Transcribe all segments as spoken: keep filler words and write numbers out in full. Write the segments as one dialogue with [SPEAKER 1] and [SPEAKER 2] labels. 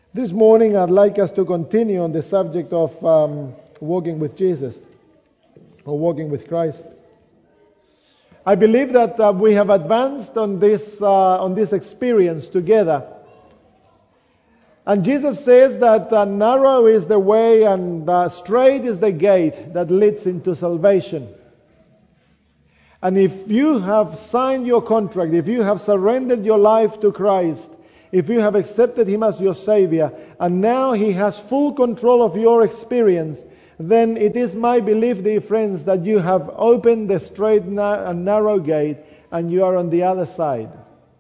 [SPEAKER 1] This morning I'd like us to continue on the subject of um, walking with Jesus or walking with Christ. I believe that uh, we have advanced on this uh, on this experience together. And Jesus says that uh, narrow is the way and uh, straight is the gate that leads into salvation. And if you have signed your contract, if you have surrendered your life to Christ, if you have accepted Him as your Savior, and now He has full control of your experience, then it is my belief, dear friends, that you have opened the straight and narrow gate and you are on the other side.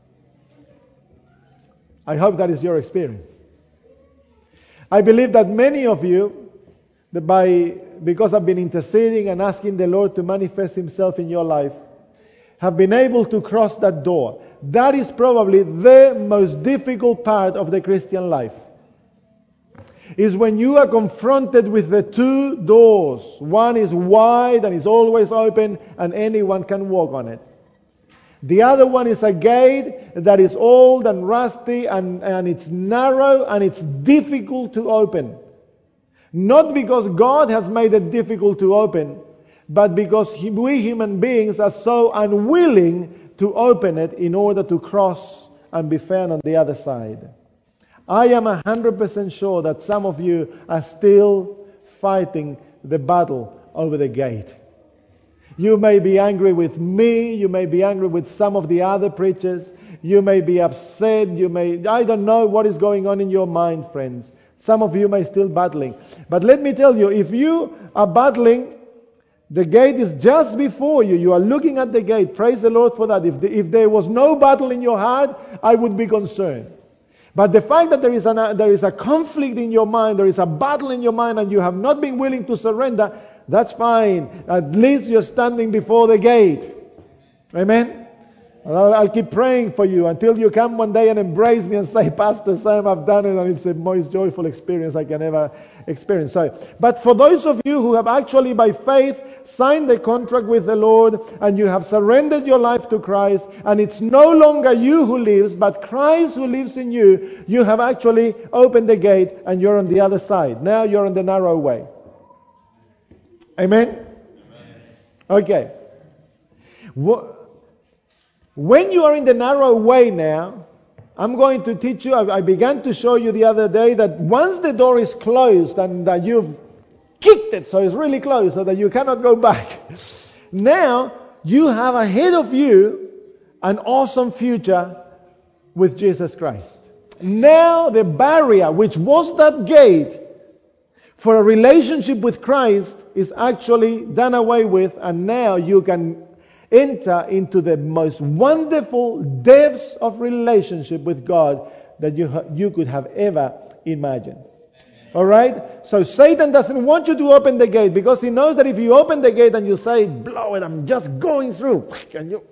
[SPEAKER 1] I hope that is your experience. I believe that many of you, that by because I've been interceding and asking the Lord to manifest Himself in your life, have been able to cross that door. That is probably the most difficult part of the Christian life. Is when you are confronted with the two doors. One is wide and is always open and anyone can walk on it. The other one is a gate that is old and rusty and, and it's narrow and it's difficult to open. Not because God has made it difficult to open, but because we human beings are so unwilling to open it in order to cross and be found on the other side. I am one hundred percent sure that some of you are still fighting the battle over the gate. You may be angry with me, you may be angry with some of the other preachers, you may be upset, you may, I don't know what is going on in your mind, friends. Some of you may still battling. But let me tell you, if you are battling, the gate is just before you. You are looking at the gate. Praise the Lord for that. If, the, if there was no battle in your heart, I would be concerned. But the fact that there is, an, there is a conflict in your mind, there is a battle in your mind, and you have not been willing to surrender, that's fine. At least you're standing before the gate. Amen? I'll, I'll keep praying for you until you come one day and embrace me and say, Pastor Sam, I've done it, and it's the most joyful experience I can ever experience. So, but for those of you who have actually by faith signed the contract with the Lord and you have surrendered your life to Christ and it's no longer you who lives but Christ who lives in you, you have actually opened the gate and you're on the other side. Now you're on the narrow way. Amen? Amen. Okay. When you are in the narrow way now, I'm going to teach you, I began to show you the other day that once the door is closed and that you've kicked it so it's really closed so that you cannot go back, now you have ahead of you an awesome future with Jesus Christ. Now the barrier, which was that gate for a relationship with Christ, is actually done away with, and now you can enter into the most wonderful depths of relationship with God that you ha- you could have ever imagined. All right? So Satan doesn't want you to open the gate because he knows that if you open the gate and you say, blow it, I'm just going through, and you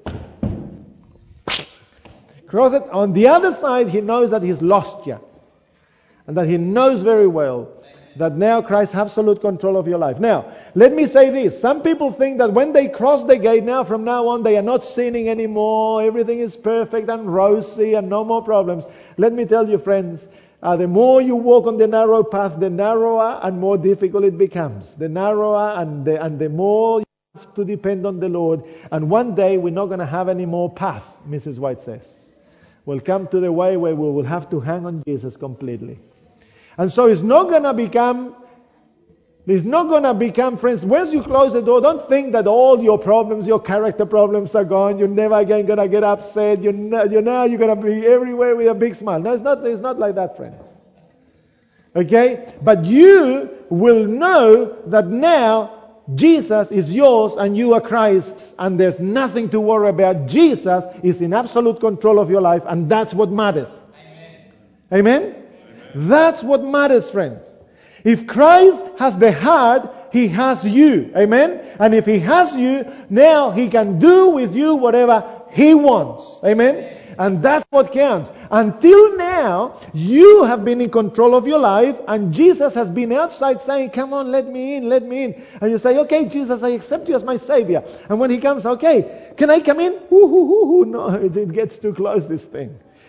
[SPEAKER 1] cross it, on the other side he knows that he's lost you. And that he knows very well that now Christ has absolute control of your life. Now, let me say this. Some people think that when they cross the gate now, from now on, they are not sinning anymore. Everything is perfect and rosy and no more problems. Let me tell you, friends, uh, the more you walk on the narrow path, the narrower and more difficult it becomes. The narrower and the, and the more you have to depend on the Lord. And one day we're not going to have any more path, Missus White says. We'll come to the way where we will have to hang on Jesus completely. And so it's not going to become, it's not going to become, friends, once you close the door, don't think that all your problems, your character problems are gone. You're never again going to get upset. You're, not, you're now you're going to be everywhere with a big smile. No, it's not, it's not like that, friends. Okay? But you will know that now Jesus is yours and you are Christ's, and there's nothing to worry about. Jesus is in absolute control of your life, and that's what matters. Amen? Amen? That's what matters, friends. If Christ has the heart, He has you. Amen? And if He has you, now He can do with you whatever He wants. Amen? And that's what counts. Until now, you have been in control of your life, and Jesus has been outside saying, come on, let me in, let me in. And you say, okay, Jesus, I accept you as my Savior. And when He comes, okay, can I come in? Ooh, ooh, ooh, ooh. No, it gets too close, this thing.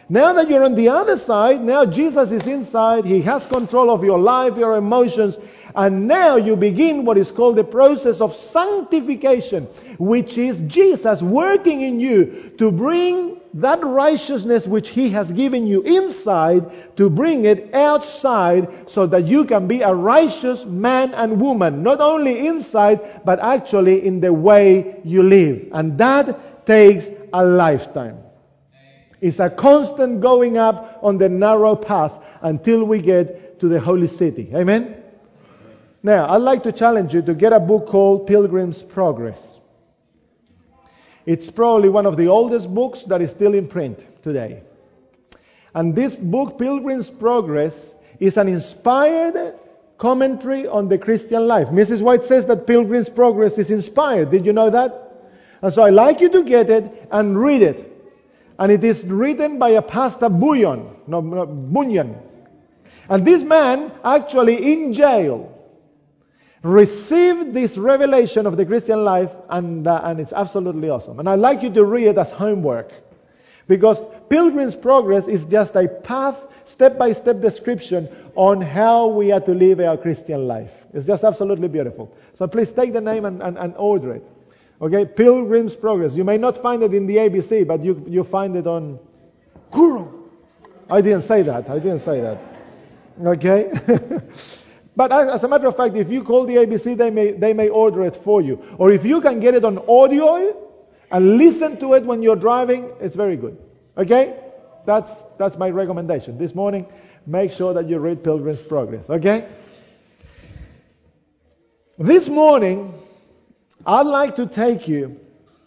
[SPEAKER 1] Now that you're on the other side, now Jesus is inside. He has control of your life, your emotions. And now you begin what is called the process of sanctification, which is Jesus working in you to bring that righteousness which He has given you inside, to bring it outside so that you can be a righteous man and woman, not only inside, but actually in the way you live. And that takes a lifetime. It's a constant going up on the narrow path until we get to the holy city. Amen? Now, I'd like to challenge you to get a book called Pilgrim's Progress. It's probably one of the oldest books that is still in print today. And this book, Pilgrim's Progress, is an inspired commentary on the Christian life. Missus White says that Pilgrim's Progress is inspired. Did you know that? And so I'd like you to get it and read it. And it is written by a pastor, Bunyan. No, no, Bunyan. And this man, actually in jail, received this revelation of the Christian life, and uh, and it's absolutely awesome. And I'd like you to read it as homework, because Pilgrim's Progress is just a path, step-by-step description on how we are to live our Christian life. It's just absolutely beautiful. So please take the name and, and, and order it. Okay, Pilgrim's Progress. You may not find it in the A B C, but you you find it on Guru. I didn't say that. I didn't say that. Okay. But as a matter of fact, if you call the A B C, they may they may order it for you. Or if you can get it on audio and listen to it when you're driving, it's very good. Okay? That's that's my recommendation. This morning, make sure that you read Pilgrim's Progress. Okay? This morning, I'd like to take you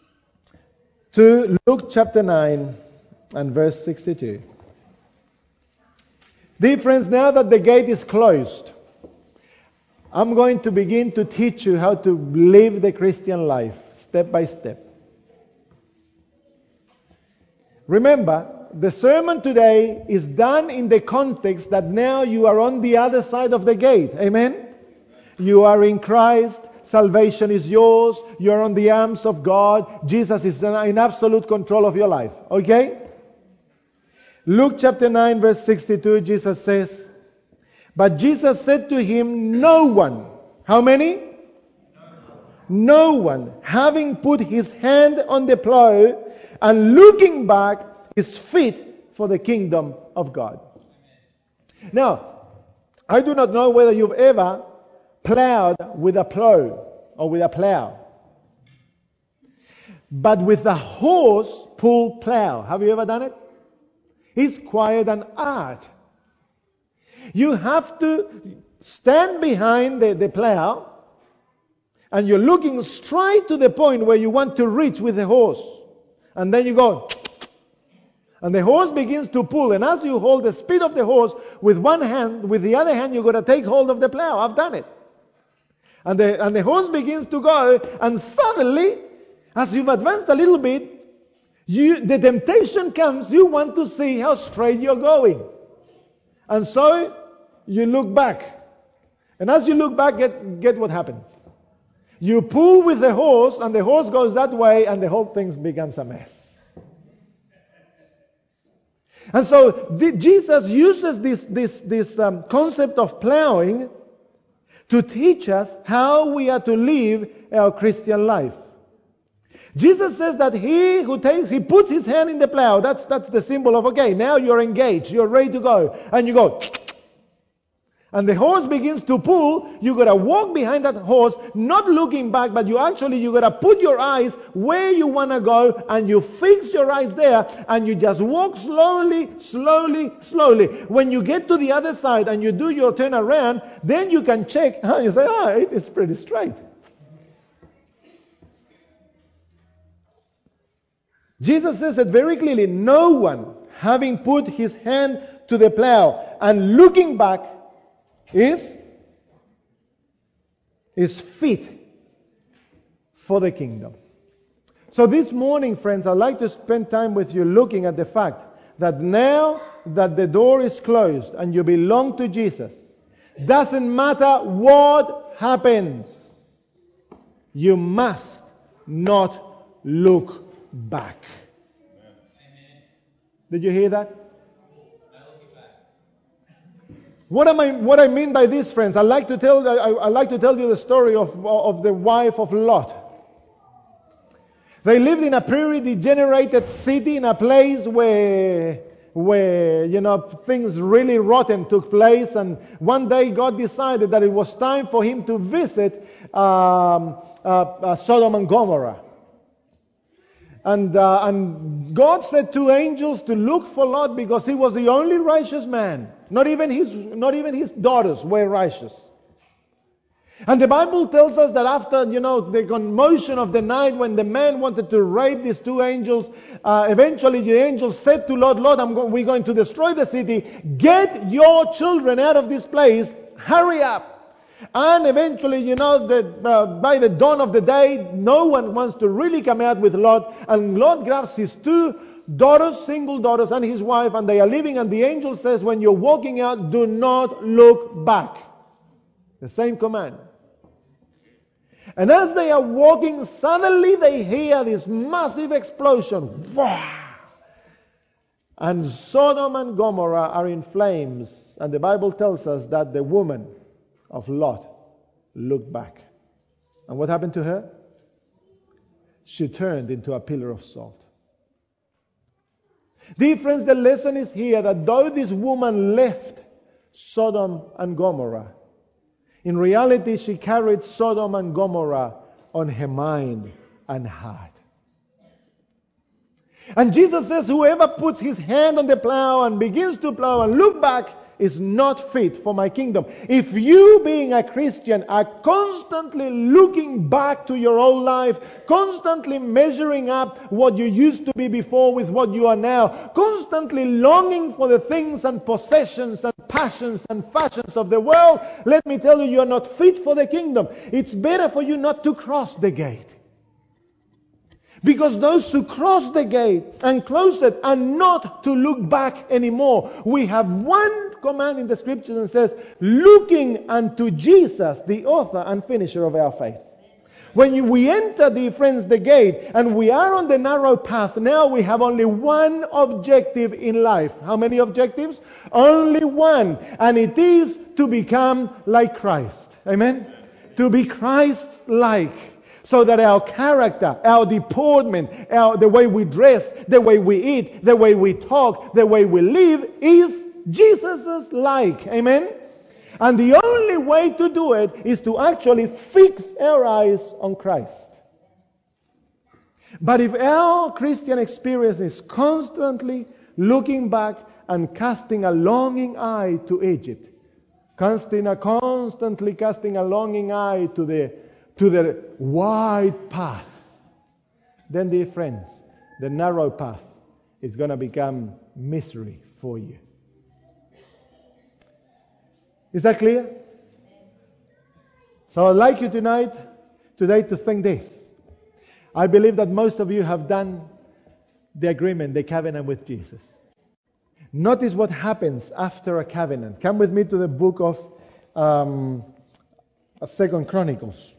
[SPEAKER 1] to Luke chapter nine and verse sixty-two. Dear friends, now that the gate is closed, I'm going to begin to teach you how to live the Christian life, step by step. Remember, the sermon today is done in the context that now you are on the other side of the gate. Amen? You are in Christ. Salvation is yours. You are on the arms of God. Jesus is in absolute control of your life. Okay? Luke chapter nine verse sixty-two, Jesus says, but Jesus said to him, no one. How many? No one, having put his hand on the plow and looking back, is fit for the kingdom of God. Now, I do not know whether you've ever plowed with a plow or with a plow. But with a horse-pulled plow, have you ever done it? It's quite an art. You have to stand behind the, the plow, and you're looking straight to the point where you want to reach with the horse. And then you go, and the horse begins to pull. And as you hold the speed of the horse with one hand, with the other hand, you're going to take hold of the plow. I've done it. And the, and the horse begins to go, and suddenly, as you've advanced a little bit, you, the temptation comes, you want to see how straight you're going. And so, you look back. And as you look back, get, get what happens. You pull with the horse, and the horse goes that way, and the whole thing becomes a mess. And so, the, Jesus uses this, this, this um, concept of plowing to teach us how we are to live our Christian life. Jesus says that he who takes, he puts his hand in the plow. That's, that's the symbol of, okay, now you're engaged, you're ready to go. And you go, and the horse begins to pull. You got to walk behind that horse, not looking back, but you actually, you got to put your eyes where you want to go, and you fix your eyes there, and you just walk slowly, slowly, slowly. When you get to the other side and you do your turn around, then you can check. You say, ah, it is pretty straight. Jesus says it very clearly, no one, having put his hand to the plow and looking back, is, is fit for the kingdom. So this morning, friends, I'd like to spend time with you looking at the fact that now that the door is closed and you belong to Jesus, doesn't matter what happens, you must not look back. Did you hear that? What am I? What I mean by this, friends? I like to tell. I, I like to tell you the story of of the wife of Lot. They lived in a pre-degenerated city, in a place where, where you know, things really rotten took place. And one day God decided that it was time for Him to visit um, uh, uh, Sodom and Gomorrah. And uh, and God sent two angels to look for Lot because he was the only righteous man. Not even his, not even his daughters were righteous. And the Bible tells us that after, you know, the commotion of the night, when the man wanted to rape these two angels, uh, eventually the angel said to Lot, Lot, I'm go- we're going to destroy the city. Get your children out of this place. Hurry up. And eventually, you know, that uh, by the dawn of the day, no one wants to really come out with Lot. And Lot grabs his two daughters, single daughters, and his wife, and they are leaving. And the angel says, when you're walking out, do not look back. The same command. And as they are walking, suddenly they hear this massive explosion. Wow! And Sodom and Gomorrah are in flames. And the Bible tells us that the woman of Lot looked back. And what happened to her? She turned into a pillar of salt. Dear friends, the lesson is here that though this woman left Sodom and Gomorrah, in reality, she carried Sodom and Gomorrah on her mind and heart. And Jesus says, whoever puts his hand on the plow and begins to plow and look back is not fit for my kingdom. If you, being a Christian, are constantly looking back to your old life, constantly measuring up what you used to be before with what you are now, constantly longing for the things and possessions and passions and fashions of the world, let me tell you, you are not fit for the kingdom. It's better for you not to cross the gate. Because those who cross the gate and close it are not to look back anymore. We have one command in the scriptures and says, looking unto Jesus, the author and finisher of our faith. When you, we enter, dear friends, the gate and we are on the narrow path, now we have only one objective in life. How many objectives? Only one. And it is to become like Christ. Amen? To be Christ-like. So that our character, our deportment, our, the way we dress, the way we eat, the way we talk, the way we live is Jesus' like. Amen? And the only way to do it is to actually fix our eyes on Christ. But if our Christian experience is constantly looking back and casting a longing eye to Egypt, casting a, constantly casting a longing eye to the to the wide path, then, dear friends, the narrow path is going to become misery for you. Is that clear? So I'd like you tonight, today to think this. I believe that most of you have done the agreement, the covenant with Jesus. Notice what happens after a covenant. Come with me to the book of um, Second Chronicles.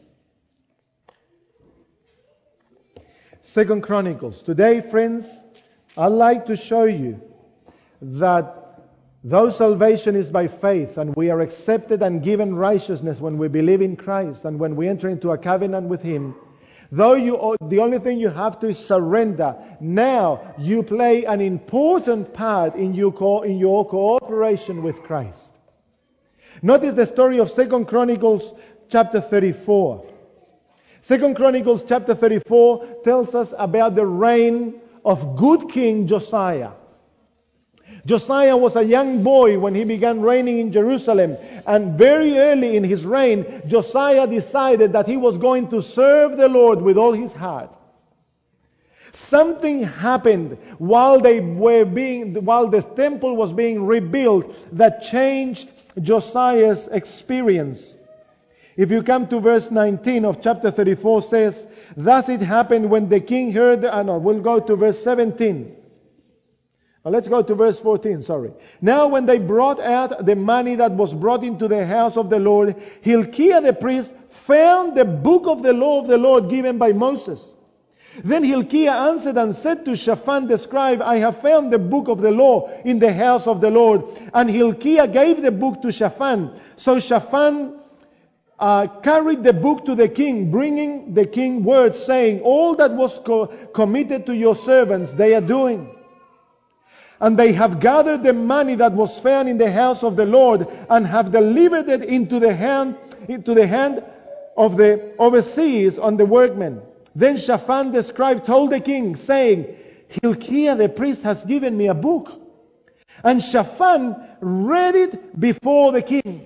[SPEAKER 1] Second Chronicles. Today, friends, I'd like to show you that though salvation is by faith and we are accepted and given righteousness when we believe in Christ and when we enter into a covenant with Him, though you, the only thing you have to is surrender, now you play an important part in your, co- in your cooperation with Christ. Notice the story of Second Chronicles chapter thirty-four. Second Chronicles chapter thirty-four tells us about the reign of good King Josiah. Josiah was a young boy when he began reigning in Jerusalem. And very early in his reign, Josiah decided that he was going to serve the Lord with all his heart. Something happened while they were being, while the temple was being rebuilt that changed Josiah's experience. If you come to verse nineteen of chapter thirty-four, says, thus it happened when the king heard, uh, no, we'll go to verse seventeen. Now let's go to verse fourteen, sorry. Now when they brought out the money that was brought into the house of the Lord, Hilkiah the priest found the book of the law of the Lord given by Moses. Then Hilkiah answered and said to Shaphan the scribe, I have found the book of the law in the house of the Lord. And Hilkiah gave the book to Shaphan. So Shaphan uh, carried the book to the king, bringing the king word, saying, all that was co- committed to your servants they are doing. And they have gathered the money that was found in the house of the Lord, and have delivered it into the hand, into the hand of the overseers on the workmen. Then Shaphan the scribe told the king, saying, Hilkiah the priest has given me a book. And Shaphan read it before the king.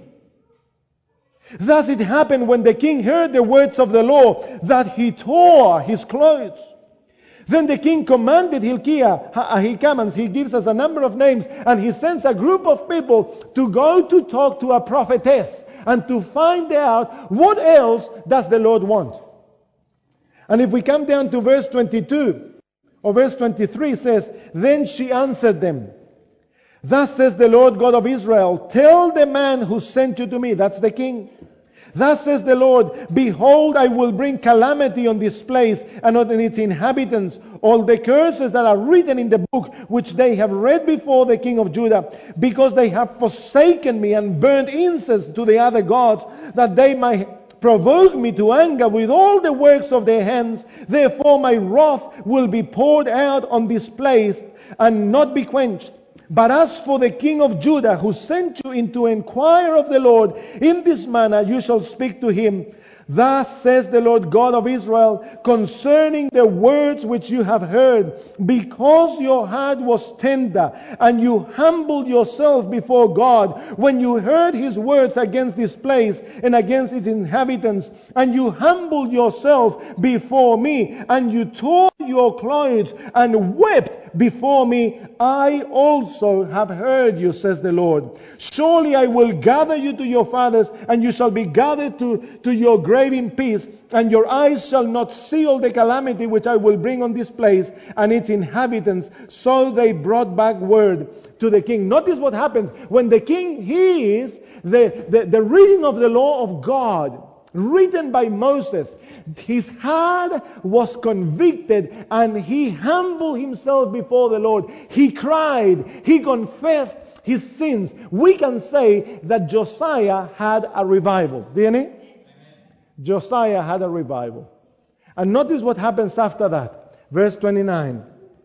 [SPEAKER 1] Thus it happened when the king heard the words of the law, that he tore his clothes. Then the king commanded Hilkiah, Ahikam, he gives us a number of names, and he sends a group of people to go to talk to a prophetess and to find out what else does the Lord want. And if we come down to verse twenty-two, or verse twenty-three, it says, then she answered them, thus says the Lord God of Israel, tell the man who sent you to me, that's the king. Thus says the Lord, behold, I will bring calamity on this place and on its inhabitants, all the curses that are written in the book, which they have read before the king of Judah, because they have forsaken me and burned incense to the other gods, that they might provoke me to anger with all the works of their hands. Therefore my wrath will be poured out on this place and not be quenched. But as for the king of Judah, who sent you in to inquire of the Lord, in this manner you shall speak to him. Thus says the Lord God of Israel, concerning the words which you have heard, because your heart was tender, and you humbled yourself before God, when you heard his words against this place and against its inhabitants, and you humbled yourself before me, and you tore your clothes and wept before me, I also have heard you, says the Lord. Surely I will gather you to your fathers, and you shall be gathered to, to your grave in peace, and your eyes shall not see all the calamity which I will bring on this place and its inhabitants. So they brought back word to the king. Notice what happens when the king hears the, the, the reading of the law of God, written by Moses. His heart was convicted, and he humbled himself before the Lord. He cried. He confessed his sins. We can say that Josiah had a revival. Didn't he? Josiah had a revival. And notice what happens after that. Verse twenty-nine.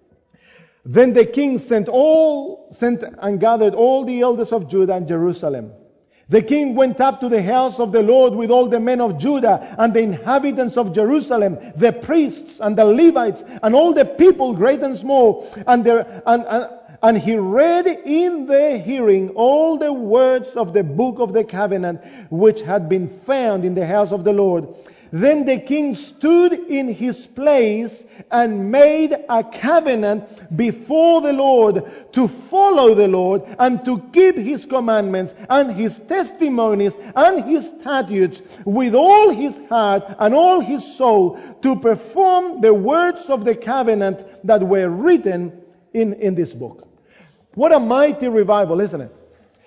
[SPEAKER 1] Then the king sent all, sent and gathered all the elders of Judah and Jerusalem. The king went up to the house of the Lord with all the men of Judah and the inhabitants of Jerusalem, the priests and the Levites and all the people, great and small. And, there, and, and, and he read in their hearing all the words of the book of the covenant, which had been found in the house of the Lord. Then the king stood in his place and made a covenant before the Lord to follow the Lord and to keep his commandments and his testimonies and his statutes with all his heart and all his soul, to perform the words of the covenant that were written in, in this book. What a mighty revival, isn't it?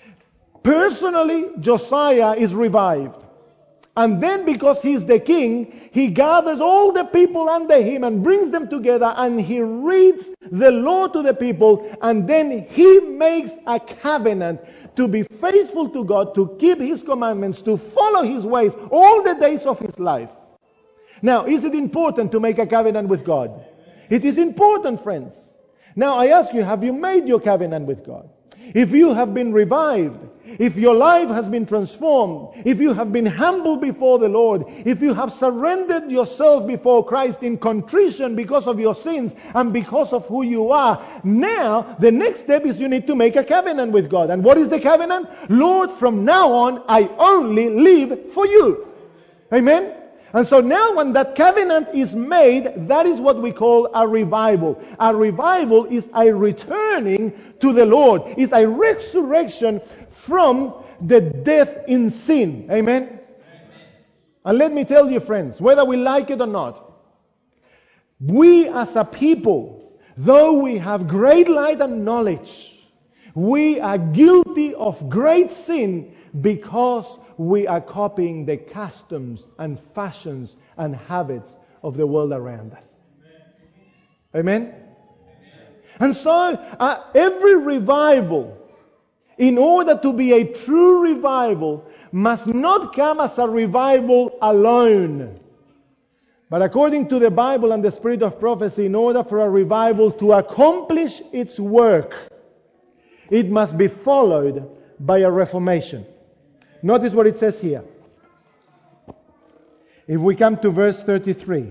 [SPEAKER 1] Personally, Josiah is revived. And then, because he's the king, he gathers all the people under him and brings them together, and he reads the law to the people, and then he makes a covenant to be faithful to God, to keep his commandments, to follow his ways all the days of his life. Now, is it important to make a covenant with God? It is important, friends. Now, I ask you, have you made your covenant with God? If you have been revived, if your life has been transformed, if you have been humble before the Lord, if you have surrendered yourself before Christ in contrition because of your sins and because of who you are, now the next step is you need to make a covenant with God. And what is the covenant? Lord, from now on, I only live for you. Amen? And so now when that covenant is made, that is what we call a revival. A revival is a returning to the Lord. It's a resurrection from the death in sin. Amen? Amen? And let me tell you, friends, whether we like it or not, we as a people, though we have great light and knowledge, we are guilty of great sin because we are copying the customs and fashions and habits of the world around us. Amen? And so, uh, every revival, in order to be a true revival, must not come as a revival alone. But according to the Bible and the spirit of prophecy, in order for a revival to accomplish its work, it must be followed by a reformation. Notice what it says here. If we come to verse thirty-three.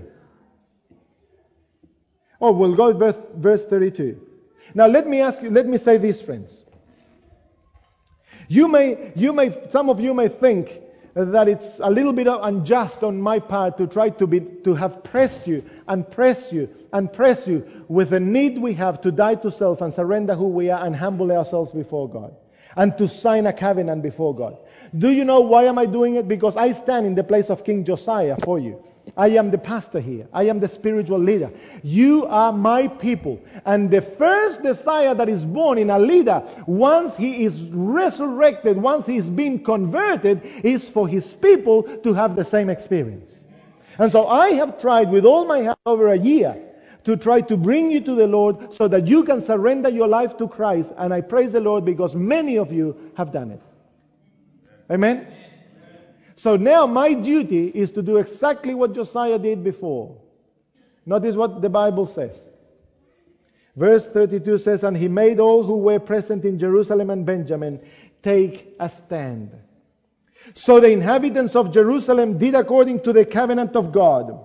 [SPEAKER 1] Oh, we'll go to verse, verse thirty-two. Now let me ask you, let me say this, friends. You may, you may, some of you may think that it's a little bit unjust on my part to try to be, to have pressed you and press you and press you with the need we have to die to self and surrender who we are and humble ourselves before God and to sign a covenant before God. Do you know why am I doing it? Because I stand in the place of King Josiah for you. I am the pastor here. I am the spiritual leader. You are my people. And the first desire that is born in a leader, once he is resurrected, once he is being converted, is for his people to have the same experience. And so I have tried with all my heart over a year to try to bring you to the Lord so that you can surrender your life to Christ. And I praise the Lord because many of you have done it. Amen? So now my duty is to do exactly what Josiah did before. Notice what the Bible says. Verse thirty-two says, and he made all who were present in Jerusalem and Benjamin take a stand. So the inhabitants of Jerusalem did according to the covenant of God.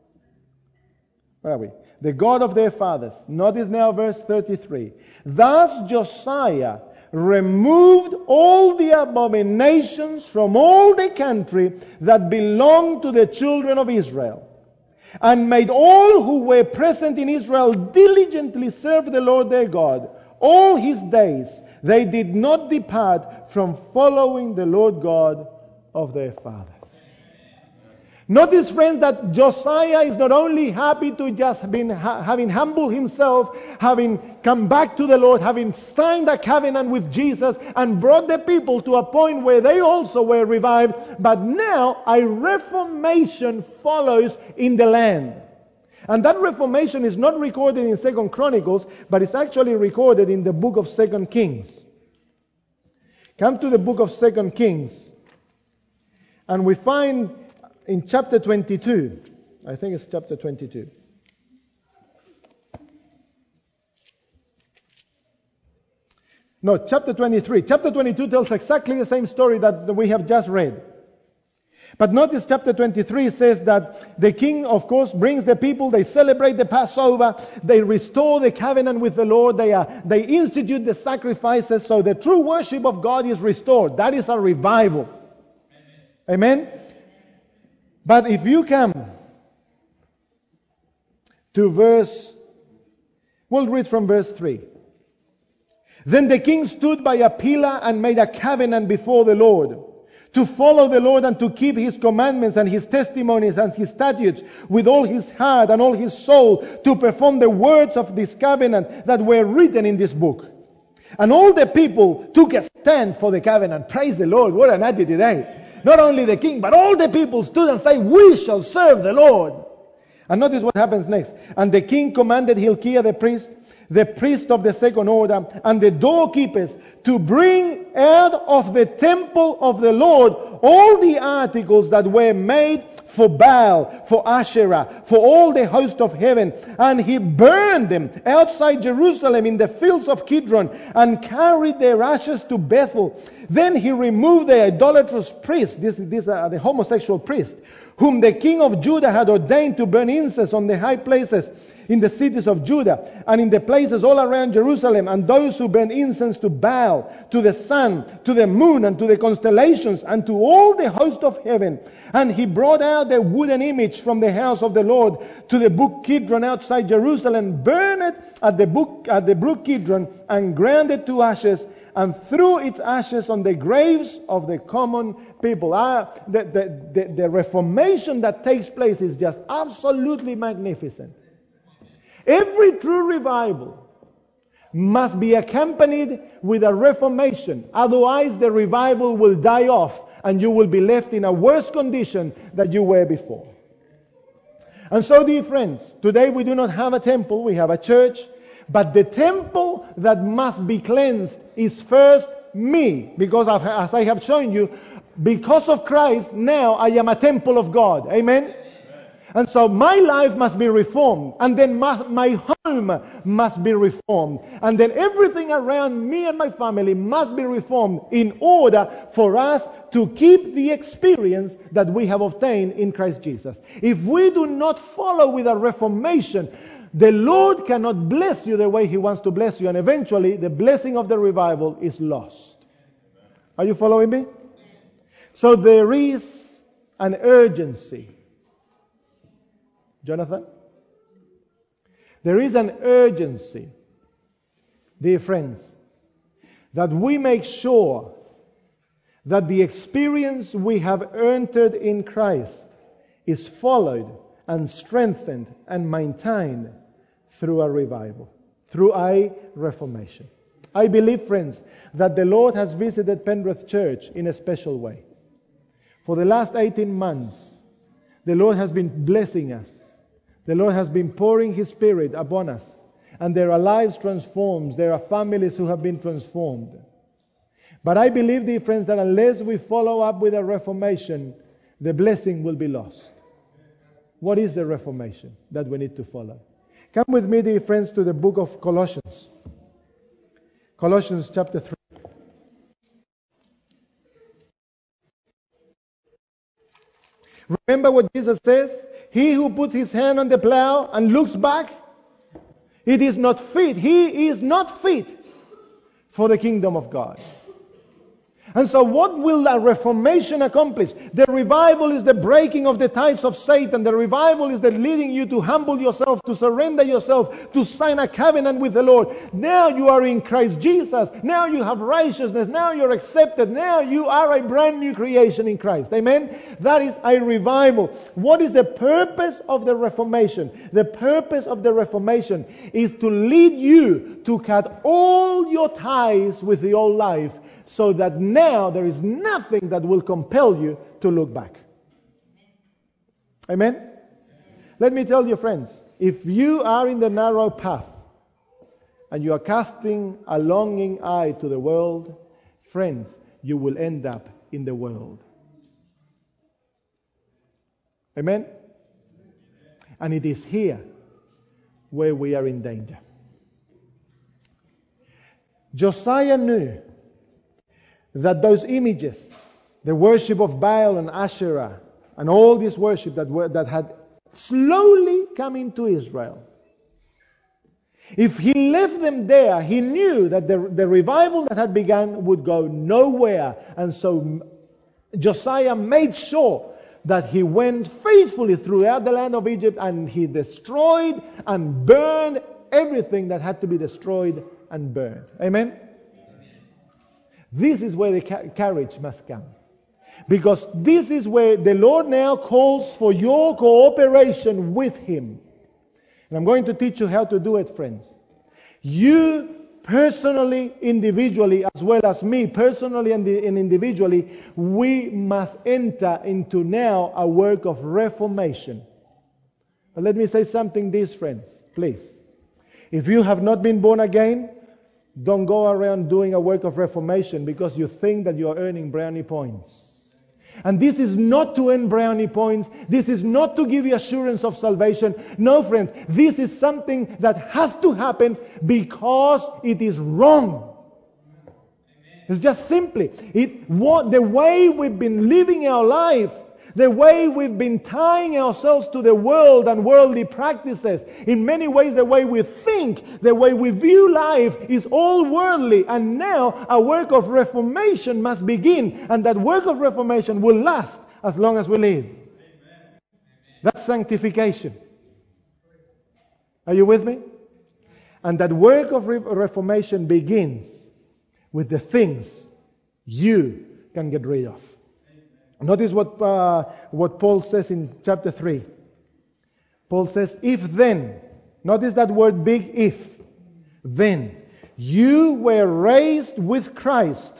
[SPEAKER 1] Where are we? The God of their fathers. Notice now verse thirty-three. Thus Josiah removed all the abominations from all the country that belonged to the children of Israel, and made all who were present in Israel diligently serve the Lord their God. All his days they did not depart from following the Lord God of their fathers. Notice, friends, that Josiah is not only happy to just been ha- having humbled himself, having come back to the Lord, having signed a covenant with Jesus and brought the people to a point where they also were revived, but now a reformation follows in the land. And that reformation is not recorded in Second Chronicles, but it's actually recorded in the book of Second Kings. Come to the book of Second Kings, and we find in chapter twenty-two, I think it's chapter twenty-two. No, chapter twenty-three. Chapter twenty-two tells exactly the same story that we have just read. But notice chapter twenty-three says that the king, of course, brings the people, they celebrate the Passover, they restore the covenant with the Lord, they, are, they institute the sacrifices, so the true worship of God is restored. That is a revival. Amen? Amen? But if you come to verse, we'll read from verse three. Then the king stood by a pillar and made a covenant before the Lord, to follow the Lord and to keep his commandments and his testimonies and his statutes with all his heart and all his soul, to perform the words of this covenant that were written in this book. And all the people took a stand for the covenant. Praise the Lord. What an attitude, eh? Not only the king, but all the people stood and said, we shall serve the Lord. And notice what happens next. And the king commanded Hilkiah the priest, the priest of the second order, and the doorkeepers to bring out of the temple of the Lord all the articles that were made for Baal, for Asherah, for all the host of heaven. And he burned them outside Jerusalem in the fields of Kidron, and carried their ashes to Bethel. Then he removed the idolatrous priest, this, this uh, the homosexual priest, whom the king of Judah had ordained to burn incense on the high places in the cities of Judah and in the places all around Jerusalem, and those who burn incense to Baal, to the sun, to the moon, and to the constellations, and to all the host of heaven. And he brought out the wooden image from the house of the Lord to the brook Kidron outside Jerusalem, burned it at the brook, at the brook Kidron, and ground it to ashes, and threw its ashes on the graves of the common people. Ah, the, the, the, the reformation that takes place is just absolutely magnificent. Every true revival must be accompanied with a reformation. Otherwise, the revival will die off and you will be left in a worse condition than you were before. And so, dear friends, today we do not have a temple, we have a church. But the temple that must be cleansed is first me. Because as I have shown you, because of Christ, now I am a temple of God. Amen? Amen. And so my life must be reformed. And then my, my home must be reformed. And then everything around me and my family must be reformed in order for us to keep the experience that we have obtained in Christ Jesus. If we do not follow with a reformation, the Lord cannot bless you the way He wants to bless you. And eventually the blessing of the revival is lost. Are you following me? So there is an urgency. Jonathan? There is an urgency, dear friends, that we make sure that the experience we have entered in Christ is followed and strengthened and maintained through a revival, through a reformation. I believe, friends, that the Lord has visited Penrith Church in a special way. For the last eighteen months, the Lord has been blessing us. The Lord has been pouring His Spirit upon us. And there are lives transformed. There are families who have been transformed. But I believe, dear friends, that unless we follow up with a reformation, the blessing will be lost. What is the reformation that we need to follow? Come with me, dear friends, to the book of Colossians. Colossians chapter three. Remember what Jesus says? He who puts his hand on the plow and looks back, it is not fit. He is not fit for the kingdom of God. And so what will a reformation accomplish? The revival is the breaking of the ties of Satan. The revival is the leading you to humble yourself, to surrender yourself, to sign a covenant with the Lord. Now you are in Christ Jesus. Now you have righteousness. Now you're accepted. Now you are a brand new creation in Christ. Amen? That is a revival. What is the purpose of the reformation? The purpose of the reformation is to lead you to cut all your ties with the old life, so that now there is nothing that will compel you to look back. Amen? Amen? Let me tell you, friends, if you are in the narrow path and you are casting a longing eye to the world, friends, you will end up in the world. Amen? And it is here where we are in danger. Josiah knew that those images, the worship of Baal and Asherah, and all this worship that were, that had slowly come into Israel, if he left them there, he knew that the, the revival that had begun would go nowhere. And so Josiah made sure that he went faithfully throughout the land of Egypt, and he destroyed and burned everything that had to be destroyed and burned. Amen? This is where the courage must come. Because this is where the Lord now calls for your cooperation with Him. And I'm going to teach you how to do it, friends. You personally, individually, as well as me, personally and individually, we must enter into now a work of reformation. But let me say something, these friends, please. If you have not been born again, don't go around doing a work of reformation because you think that you are earning brownie points. And this is not to earn brownie points. This is not to give you assurance of salvation. No, friends, this is something that has to happen because it is wrong. It's just simply it. What the way we've been living our life, the way we've been tying ourselves to the world and worldly practices. In many ways, the way we think, the way we view life is all worldly. And now a work of reformation must begin. And that work of reformation will last as long as we live. Amen. That's sanctification. Are you with me? And that work of re- reformation begins with the things you can get rid of. Notice what uh, what Paul says in chapter three. Paul says, if then, notice that word big if, then you were raised with Christ,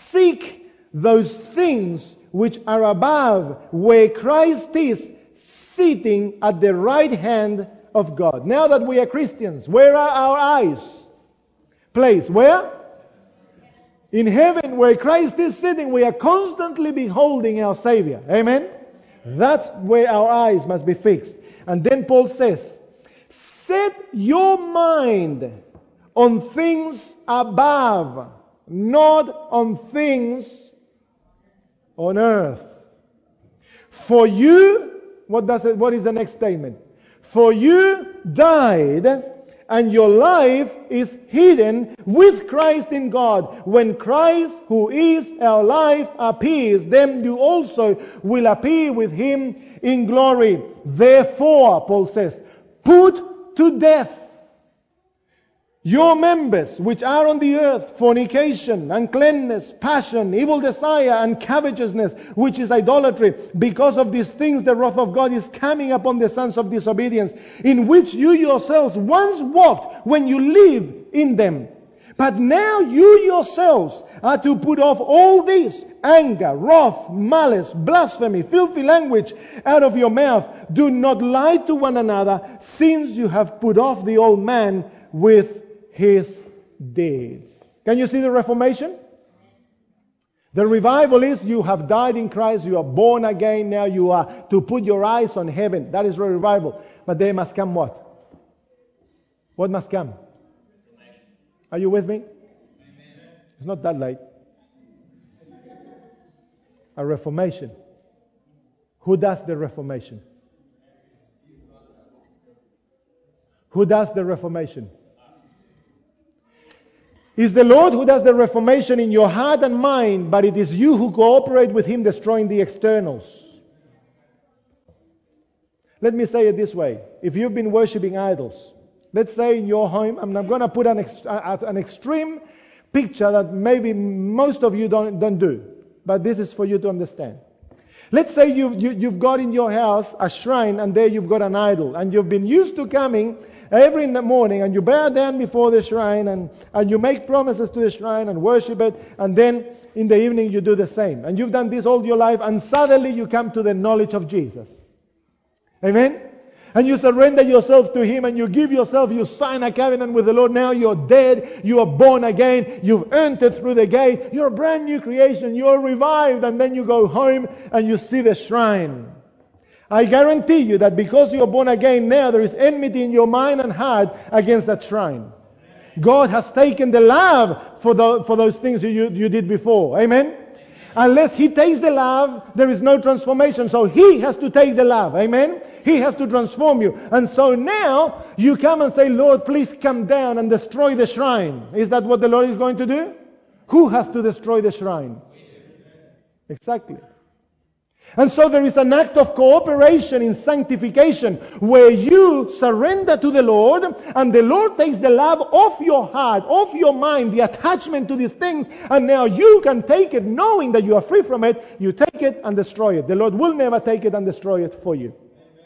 [SPEAKER 1] seek those things which are above, where Christ is, sitting at the right hand of God. Now that we are Christians, where are our eyes placed? Where? In heaven, where Christ is sitting, we are constantly beholding our Savior. Amen? That's where our eyes must be fixed. And then Paul says, set your mind on things above, not on things on earth. For you, what does it, what is the next statement? For you died, and your life is hidden with Christ in God. When Christ, who is our life, appears, then you also will appear with Him in glory. Therefore, Paul says, put to death your members which are on the earth, fornication, uncleanness, passion, evil desire, and covetousness, which is idolatry. Because of these things the wrath of God is coming upon the sons of disobedience, in which you yourselves once walked when you lived in them. But now you yourselves are to put off all this: anger, wrath, malice, blasphemy, filthy language out of your mouth. Do not lie to one another, since you have put off the old man with his deeds. Can you see the Reformation? The revival is you have died in Christ, you are born again, now you are to put your eyes on heaven. That is the revival. But there must come what? What must come? Are you with me? It's not that late. A reformation. Who does the reformation? Who does the reformation? It's the Lord who does the reformation in your heart and mind, but it is you who cooperate with Him destroying the externals. Let me say it this way. If you've been worshipping idols, let's say in your home, I'm going to put an, ex- an extreme picture that maybe most of you don't, don't do, but this is for you to understand. Let's say you've, you, you've got in your house a shrine, and there you've got an idol, and you've been used to coming every morning, and you bow down before the shrine, and, and you make promises to the shrine and worship it, and then in the evening you do the same. And you've done this all your life, and suddenly you come to the knowledge of Jesus. Amen? And you surrender yourself to Him, and you give yourself, you sign a covenant with the Lord. Now you're dead, you are born again, you've entered through the gate, you're a brand new creation, you're revived, and then you go home and you see the shrine. I guarantee you that because you are born again now, there is enmity in your mind and heart against that shrine. God has taken the love for, the, for those things you, you did before. Amen? Unless He takes the love, there is no transformation. So He has to take the love. Amen? He has to transform you. And so now you come and say, Lord, please come down and destroy the shrine. Is that what the Lord is going to do? Who has to destroy the shrine? Exactly. And so there is an act of cooperation in sanctification where you surrender to the Lord, and the Lord takes the love off your heart, off your mind, the attachment to these things, and now you can take it knowing that you are free from it. You take it and destroy it. The Lord will never take it and destroy it for you.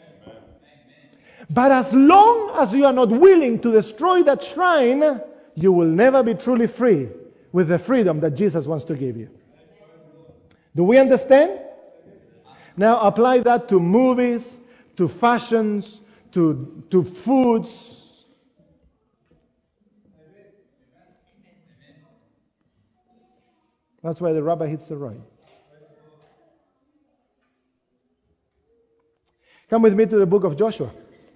[SPEAKER 1] But as long as you are not willing to destroy that shrine, you will never be truly free with the freedom that Jesus wants to give you. Do we understand? Now apply that to movies, to fashions, to, to foods. That's why the rubber hits the road. Come with me to the book of Joshua.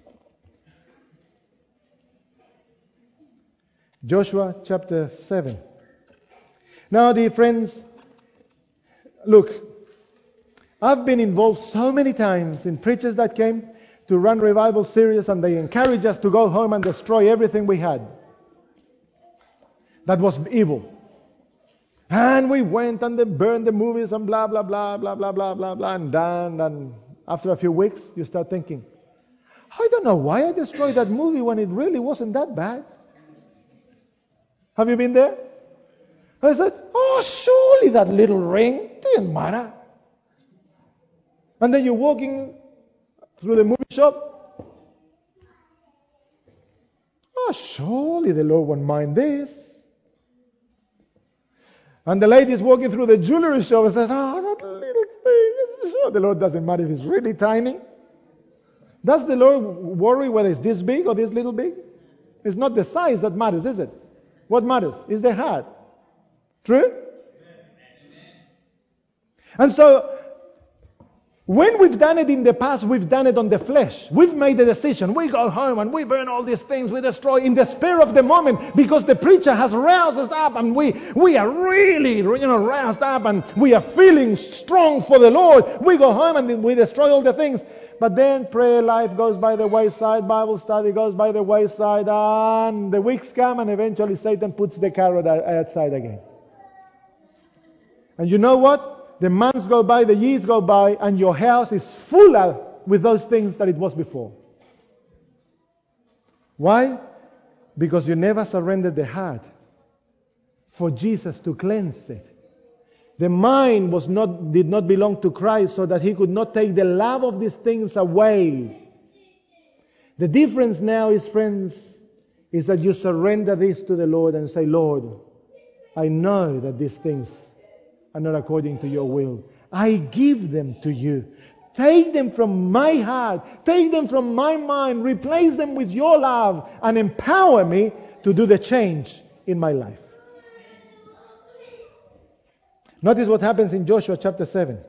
[SPEAKER 1] Joshua chapter seven. Now, dear friends, look, I've been involved so many times in preachers that came to run revival series, and they encouraged us to go home and destroy everything we had. That was evil. And we went and they burned the movies and blah, blah, blah, blah, blah, blah, blah, blah, and done. And after a few weeks, you start thinking, I don't know why I destroyed that movie when it really wasn't that bad. Have you been there? I said, oh, surely that little ring didn't matter. And then you're walking through the movie shop. Oh, surely the Lord won't mind this. And the lady's walking through the jewelry shop and says, oh, that little thing. Sure, the Lord doesn't matter if it's really tiny. Does the Lord worry whether it's this big or this little big? It's not the size that matters, is it? What matters is the heart. True? And so, when we've done it in the past, we've done it on the flesh. We've made a decision. We go home and we burn all these things. We destroy in the spur of the moment because the preacher has roused us up and we, we are really, you know, roused up and we are feeling strong for the Lord. We go home and we destroy all the things. But then prayer life goes by the wayside, Bible study goes by the wayside, and the weeks come and eventually Satan puts the carrot outside again. And you know what? The months go by, the years go by, and your house is fuller with those things than it was before. Why? Because you never surrendered the heart for Jesus to cleanse it. The mind was not, did not belong to Christ so that He could not take the love of these things away. The difference now is, friends, is that you surrender this to the Lord and say, Lord, I know that these things are not according to your will. I give them to you. Take them from my heart. Take them from my mind. Replace them with your love and empower me to do the change in my life. Notice what happens in Joshua chapter seven.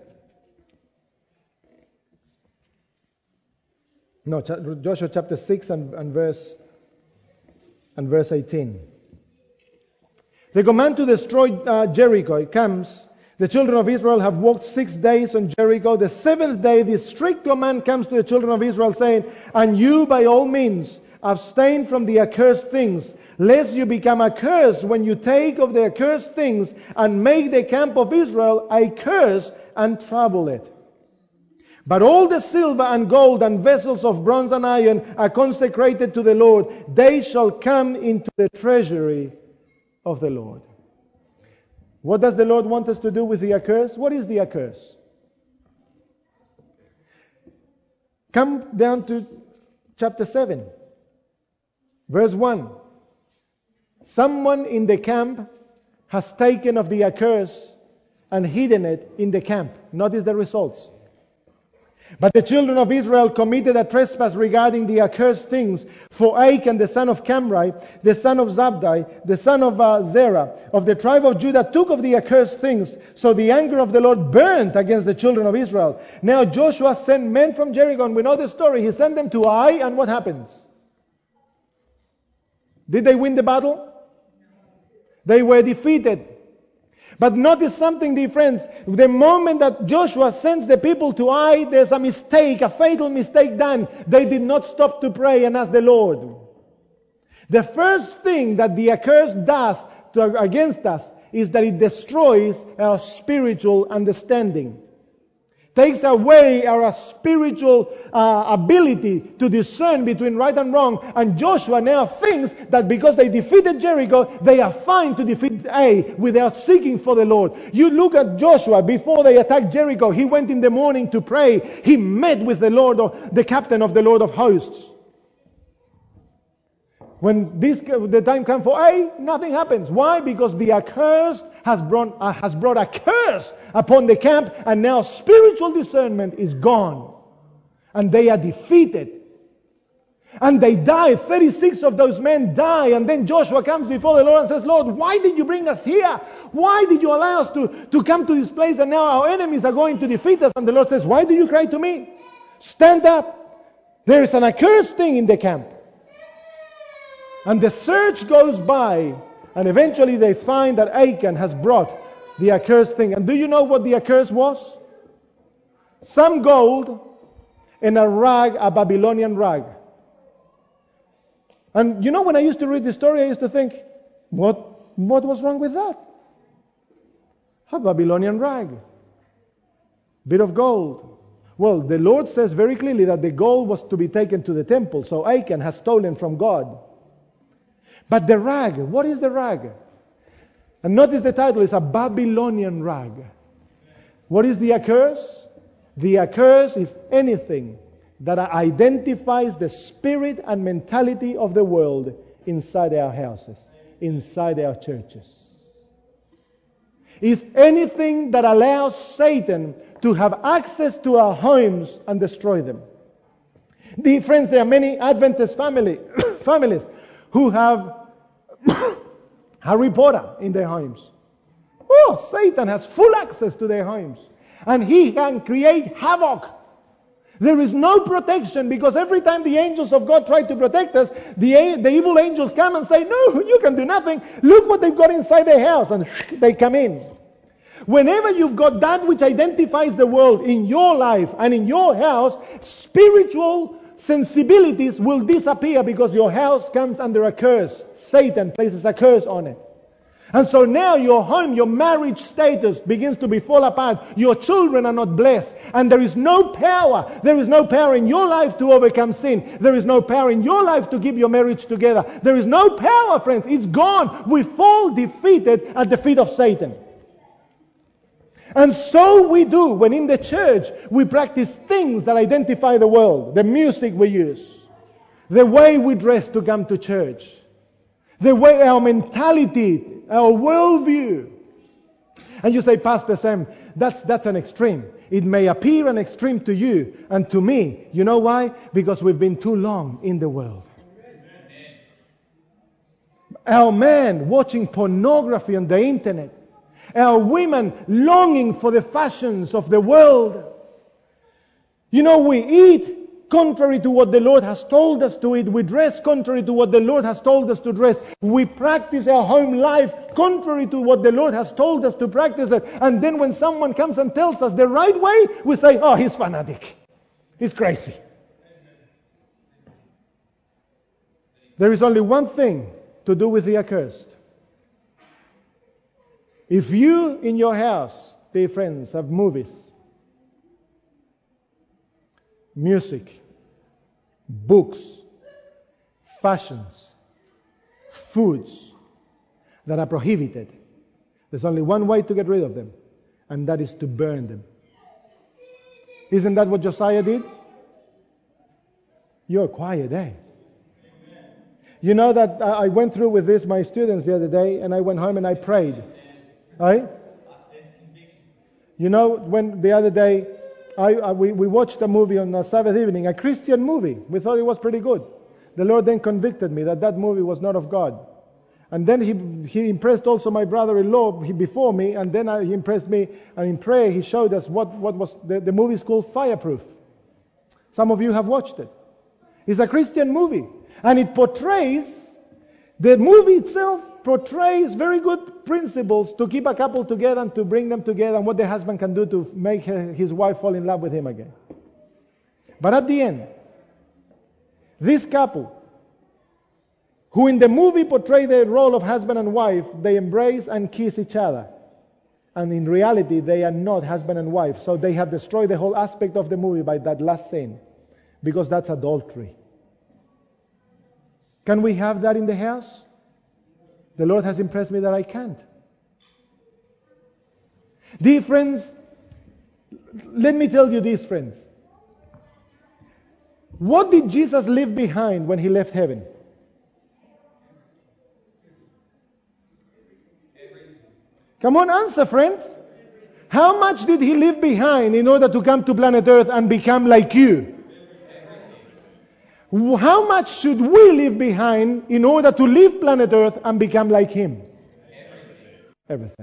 [SPEAKER 1] No, Joshua chapter six and, and verse and verse eighteen. The command to destroy uh, Jericho comes. The children of Israel have walked six days on Jericho. The seventh day, the strict command comes to the children of Israel saying, and you by all means abstain from the accursed things, lest you become accursed when you take of the accursed things and make the camp of Israel a curse and trouble it. But all the silver and gold and vessels of bronze and iron are consecrated to the Lord. They shall come into the treasury of the Lord. What does the Lord want us to do with the accursed? What is the accursed? Come down to chapter seven, verse one. Someone in the camp has taken of the accursed and hidden it in the camp. Notice the results. But the children of Israel committed a trespass regarding the accursed things. For Achan, the son of Camri, the son of Zabdi, the son of uh, Zerah, of the tribe of Judah, took of the accursed things. So the anger of the Lord burnt against the children of Israel. Now Joshua sent men from Jericho, and we know the story. He sent them to Ai, and what happens? Did they win the battle? They were defeated. But notice something, dear friends. The moment that Joshua sends the people to Ai, there's a mistake, a fatal mistake done. They did not stop to pray and ask the Lord. The first thing that the accursed does to, against us is that it destroys our spiritual understanding. Takes away our spiritual uh, ability to discern between right and wrong. And Joshua now thinks that because they defeated Jericho, they are fine to defeat Ai without seeking for the Lord. You look at Joshua before they attacked Jericho. He went in the morning to pray. He met with the Lord, or the captain of the Lord of hosts. When this the time comes for Ai, nothing happens. Why? Because the accursed has brought, uh, has brought a curse upon the camp, and now spiritual discernment is gone. And they are defeated. And they die. thirty-six of those men die. And then Joshua comes before the Lord and says, Lord, why did you bring us here? Why did you allow us to, to come to this place, and now our enemies are going to defeat us? And the Lord says, why do you cry to me? Stand up. There is an accursed thing in the camp. And the search goes by, and eventually they find that Achan has brought the accursed thing. And do you know what the accursed was? Some gold and a rag, a Babylonian rag. And you know, when I used to read the story, I used to think, what, what was wrong with that? A Babylonian rag. Bit of gold. Well, the Lord says very clearly that the gold was to be taken to the temple. So Achan has stolen from God. But the rag, what is the rag? And notice the title is a Babylonian rag. What is the accursed? The accursed is anything that identifies the spirit and mentality of the world inside our houses, inside our churches. Is anything that allows Satan to have access to our homes and destroy them. Dear friends, there are many Adventist family families who have Harry Potter in their homes. Oh, Satan has full access to their homes. And he can create havoc. There is no protection, because every time the angels of God try to protect us, the, the evil angels come and say, no, you can do nothing. Look what they've got inside their house. And they come in. Whenever you've got that which identifies the world in your life and in your house, spiritual sensibilities will disappear, because your house comes under a curse. Satan places a curse on it. And so now your home, your marriage status begins to be fall apart. Your children are not blessed. And there is no power. There is no power in your life to overcome sin. There is no power in your life to keep your marriage together. There is no power, friends. It's gone. We fall defeated at the feet of Satan. And so we do when in the church we practice things that identify the world. The music we use. The way we dress to come to church. The way our mentality, our worldview. And you say, Pastor Sam, that's, that's an extreme. It may appear an extreme to you and to me. You know why? Because we've been too long in the world. Our men watching pornography on the internet. Our women longing for the fashions of the world. You know, we eat contrary to what the Lord has told us to eat. We dress contrary to what the Lord has told us to dress. We practice our home life contrary to what the Lord has told us to practice it. And then when someone comes and tells us the right way, we say, oh, he's fanatic. He's crazy. There is only one thing to do with the accursed. If you in your house, dear friends, have movies, music, books, fashions, foods that are prohibited, there's only one way to get rid of them, and that is to burn them. Isn't that what Josiah did? You're quiet, eh? You know that I went through with this, my students, the other day, and I went home and I prayed. Right? You know, when the other day, I, I, we, we watched a movie on a Sabbath evening, a Christian movie. We thought it was pretty good. The Lord then convicted me that that movie was not of God. And then he he impressed also my brother-in-law he, before me, and then I, he impressed me, and in prayer he showed us what, what was, the, the movie is called Fireproof. Some of you have watched it. It's a Christian movie. And it portrays, the movie itself portrays very good principles to keep a couple together and to bring them together, and what the husband can do to make his wife fall in love with him again. But at the end, this couple, who in the movie portray the role of husband and wife, they embrace and kiss each other. And in reality, they are not husband and wife. So they have destroyed the whole aspect of the movie by that last scene. Because that's adultery. Can we have that in the house? The Lord has impressed me that I can't. Dear friends, let me tell you this, friends. What did Jesus leave behind when he left heaven? Come on, answer, friends. How much did he leave behind in order to come to planet Earth and become like you? How much should we leave behind in order to leave planet Earth and become like him? Everything. Everything.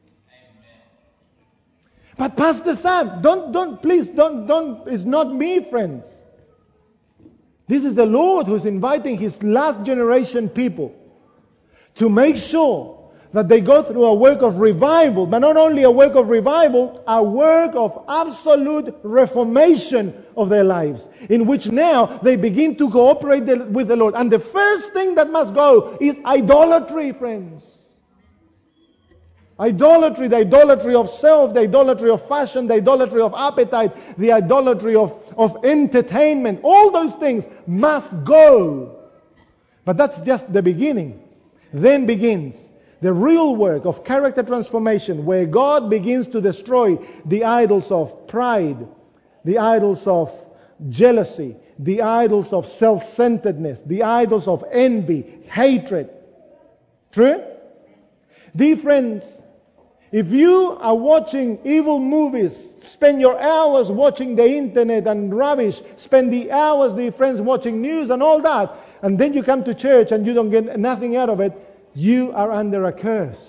[SPEAKER 1] But Pastor Sam, don't, don't, please, don't, don't, it's not me, friends. This is the Lord who's inviting his last generation people to make sure that they go through a work of revival, but not only a work of revival, a work of absolute reformation of their lives, in which now they begin to cooperate with the Lord. And the first thing that must go is idolatry, friends. Idolatry, the idolatry of self, the idolatry of fashion, the idolatry of appetite, the idolatry of, of entertainment. All those things must go. But that's just the beginning. Then begins the real work of character transformation, where God begins to destroy the idols of pride, the idols of jealousy, the idols of self-centeredness, the idols of envy, hatred. True? Dear friends, If you are watching evil movies, spend your hours watching the internet and rubbish, spend the hours, the friends, watching news and all that, and then you come to church and you don't get nothing out of it, you are under a curse.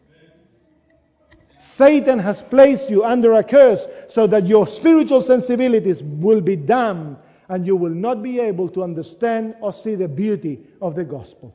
[SPEAKER 1] Satan has placed you under a curse so that your spiritual sensibilities will be damned and you will not be able to understand or see the beauty of the gospel.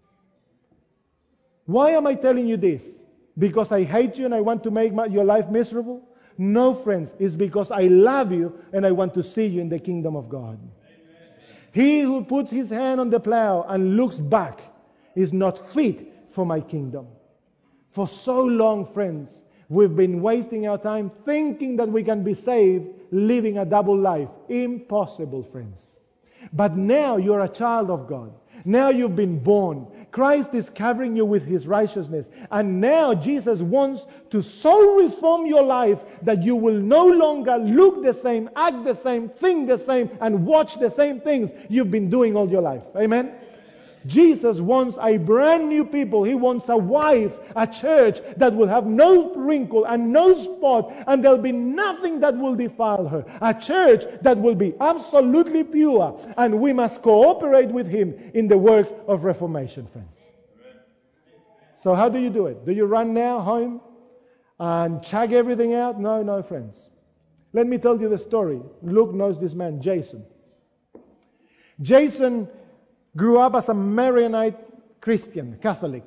[SPEAKER 1] Why am I telling you this? Because I hate you and I want to make my, your life miserable? No, friends. It's because I love you and I want to see you in the kingdom of God. Amen. He who puts his hand on the plow and looks back is not fit for my kingdom. For so long, friends, we've been wasting our time thinking that we can be saved, living a double life. Impossible, friends. But now you're a child of God. Now you've been born. Christ is covering you with His righteousness. And now Jesus wants to so reform your life that you will no longer look the same, act the same, think the same, and watch the same things you've been doing all your life. Amen? Jesus wants a brand new people. He wants a wife, a church that will have no wrinkle and no spot, and there'll be nothing that will defile her. A church that will be absolutely pure, and we must cooperate with Him in the work of reformation, friends. So how do you do it? Do you run now home and check everything out? No, no, friends. Let me tell you the story. Luke knows this man, Jason. Jason grew up as a Maronite Christian, Catholic.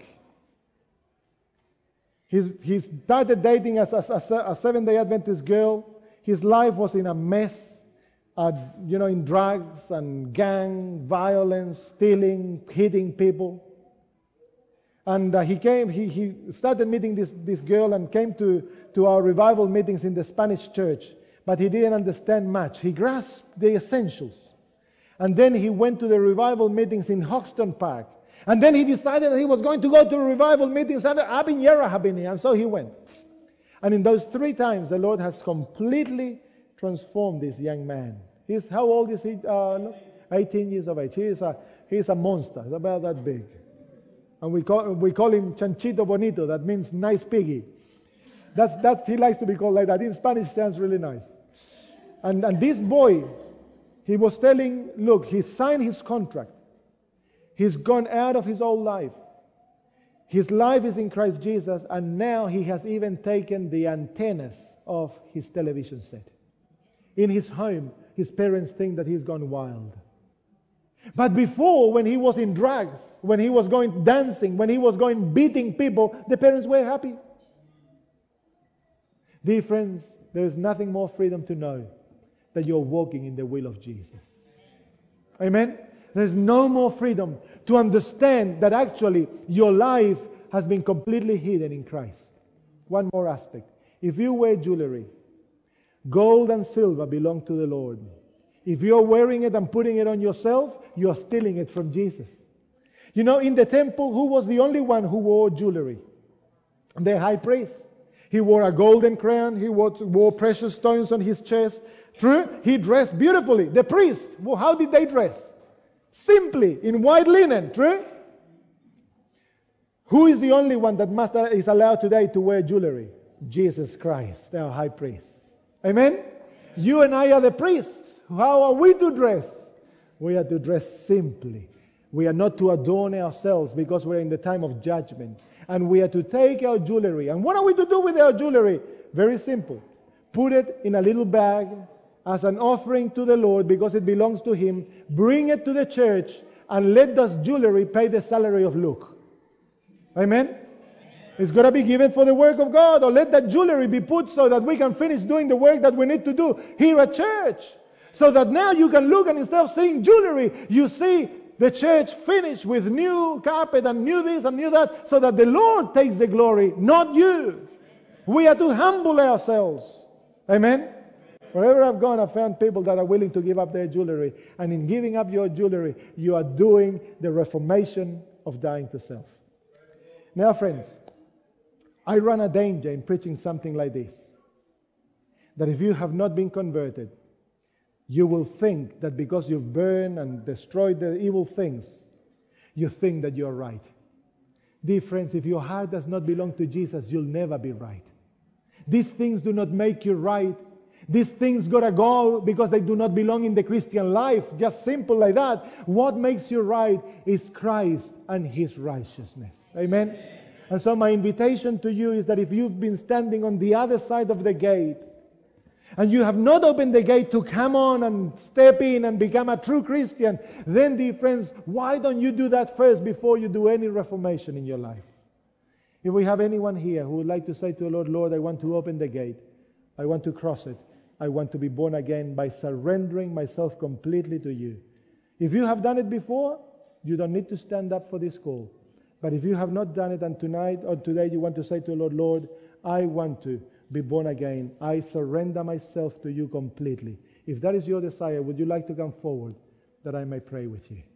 [SPEAKER 1] He's, he started dating as, as, as a Seventh-day Adventist girl. His life was in a mess, uh, you know, in drugs and gang violence, stealing, hitting people. And uh, he came, he, he started meeting this, this girl and came to, to our revival meetings in the Spanish church. But he didn't understand much. He grasped the essentials. And then he went to the revival meetings in Hoxton Park. And then he decided that he was going to go to revival meetings at Abin Yerahabini. And so he went. And in those three times, the Lord has completely transformed this young man. He's, how old is he? Uh, eighteen years of age. He is a, he is a monster. He's about that big. And we call, we call him Chanchito Bonito. That means nice piggy. That's, that, he likes to be called like that. In Spanish, sounds really nice. And, and this boy, he was telling, look, he signed his contract. He's gone out of his old life. His life is in Christ Jesus, and now he has even taken the antennas of his television set. In his home, his parents think that he's gone wild. But before, when he was in drugs, when he was going dancing, when he was going beating people, the parents were happy. Dear friends, there is nothing more freedom to know that you're walking in the will of Jesus. Amen? There's no more freedom to understand that actually your life has been completely hidden in Christ. One more aspect. If you wear jewelry, gold and silver belong to the Lord. If you're wearing it and putting it on yourself, you're stealing it from Jesus. You know, in the temple, who was the only one who wore jewelry? The high priest. He wore a golden crown. He wore, wore precious stones on his chest. True, he dressed beautifully. The priest, well, how did they dress? Simply, in white linen. True? Who is the only one that must, is allowed today to wear jewelry? Jesus Christ, our high priest. Amen? You and I are the priests. How are we to dress? We are to dress simply. We are not to adorn ourselves because we're in the time of judgment. And we are to take our jewelry. And what are we to do with our jewelry? Very simple. Put it in a little bag as an offering to the Lord because it belongs to Him. Bring it to the church and let this jewelry pay the salary of Luke. Amen? It's going to be given for the work of God, or let that jewelry be put so that we can finish doing the work that we need to do here at church. So that now you can look and instead of seeing jewelry, you see the church finished with new carpet and new this and new that, so that the Lord takes the glory, not you. We are to humble ourselves. Amen? Wherever I've gone, I've found people that are willing to give up their jewelry. And in giving up your jewelry, you are doing the reformation of dying to self. Now, friends, I run a danger in preaching something like this. That if you have not been converted, you will think that because you've burned and destroyed the evil things, you think that you're right. Dear friends, if your heart does not belong to Jesus, you'll never be right. These things do not make you right. These things gotta go because they do not belong in the Christian life. Just simple like that. What makes you right is Christ and His righteousness. Amen? Amen. And so my invitation to you is that if you've been standing on the other side of the gate and you have not opened the gate to come on and step in and become a true Christian, then, dear friends, why don't you do that first before you do any reformation in your life? If we have anyone here who would like to say to the Lord, Lord, I want to open the gate. I want to cross it. I want to be born again by surrendering myself completely to you. If you have done it before, you don't need to stand up for this call. But if you have not done it and tonight or today you want to say to the Lord, Lord, I want to be born again. I surrender myself to you completely. If that is your desire, would you like to come forward that I may pray with you?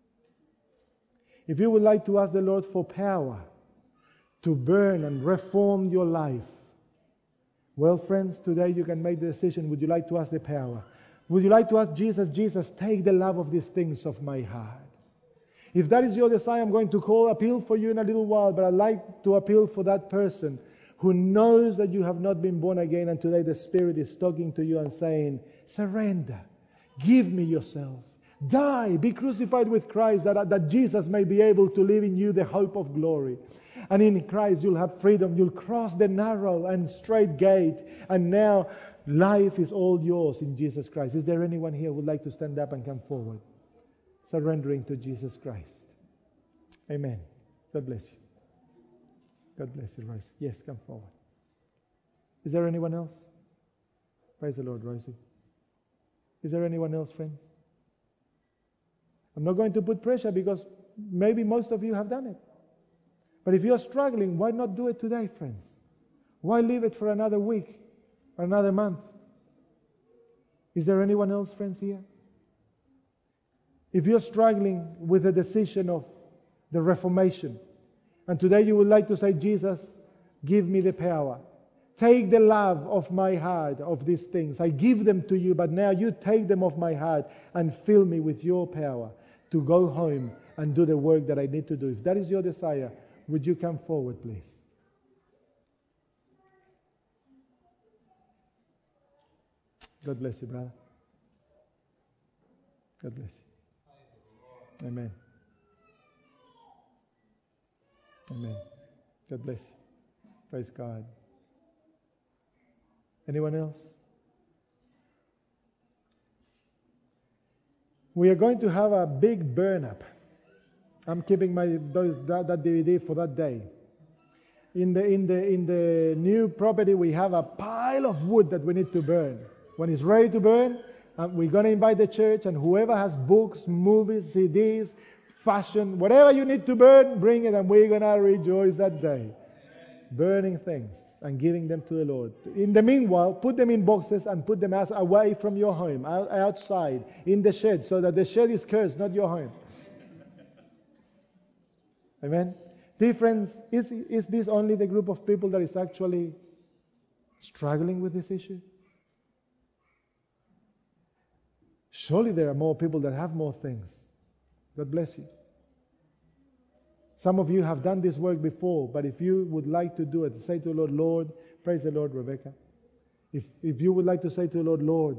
[SPEAKER 1] If you would like to ask the Lord for power to burn and reform your life, well, friends, today you can make the decision. Would you like to ask the power? Would you like to ask Jesus, Jesus, take the love of these things of my heart? If that is your desire, I'm going to call, appeal for you in a little while, but I'd like to appeal for that person who knows that you have not been born again, and today the Spirit is talking to you and saying, surrender, give me yourself, die, be crucified with Christ, that, that Jesus may be able to live in you the hope of glory. And in Christ you'll have freedom. You'll cross the narrow and straight gate. And now life is all yours in Jesus Christ. Is there anyone here who would like to stand up and come forward? Surrendering to Jesus Christ. Amen. God bless you. God bless you, Rosie. Yes, come forward. Is there anyone else? Praise the Lord, Rosie. Is there anyone else, friends? I'm not going to put pressure because maybe most of you have done it. But if you're struggling, why not do it today, friends? Why leave it for another week or another month? Is there anyone else, friends, here? If you're struggling with the decision of the Reformation, and today you would like to say, Jesus, give me the power. Take the love of my heart of these things. I give them to you, but now you take them off my heart and fill me with your power to go home and do the work that I need to do. If that is your desire, would you come forward, please? God bless you, brother. God bless you. Amen. Amen. God bless you. Praise God. Anyone else? We are going to have a big burn up. I'm keeping my those, that, that D V D for that day. In the in the in the new property, we have a pile of wood that we need to burn. When it's ready to burn, um, we're going to invite the church, and whoever has books, movies, C Ds, fashion, whatever you need to burn, bring it, and we're going to rejoice that day, burning things and giving them to the Lord. In the meanwhile, put them in boxes and put them as away from your home, out, outside, in the shed, so that the shed is cursed, not your home. Amen. Dear friends, is, is this only the group of people that is actually struggling with this issue? Surely there are more people that have more things. God bless you. Some of you have done this work before, but if you would like to do it, say to the Lord, Lord, praise the Lord, Rebecca. If if you would like to say to the Lord, Lord,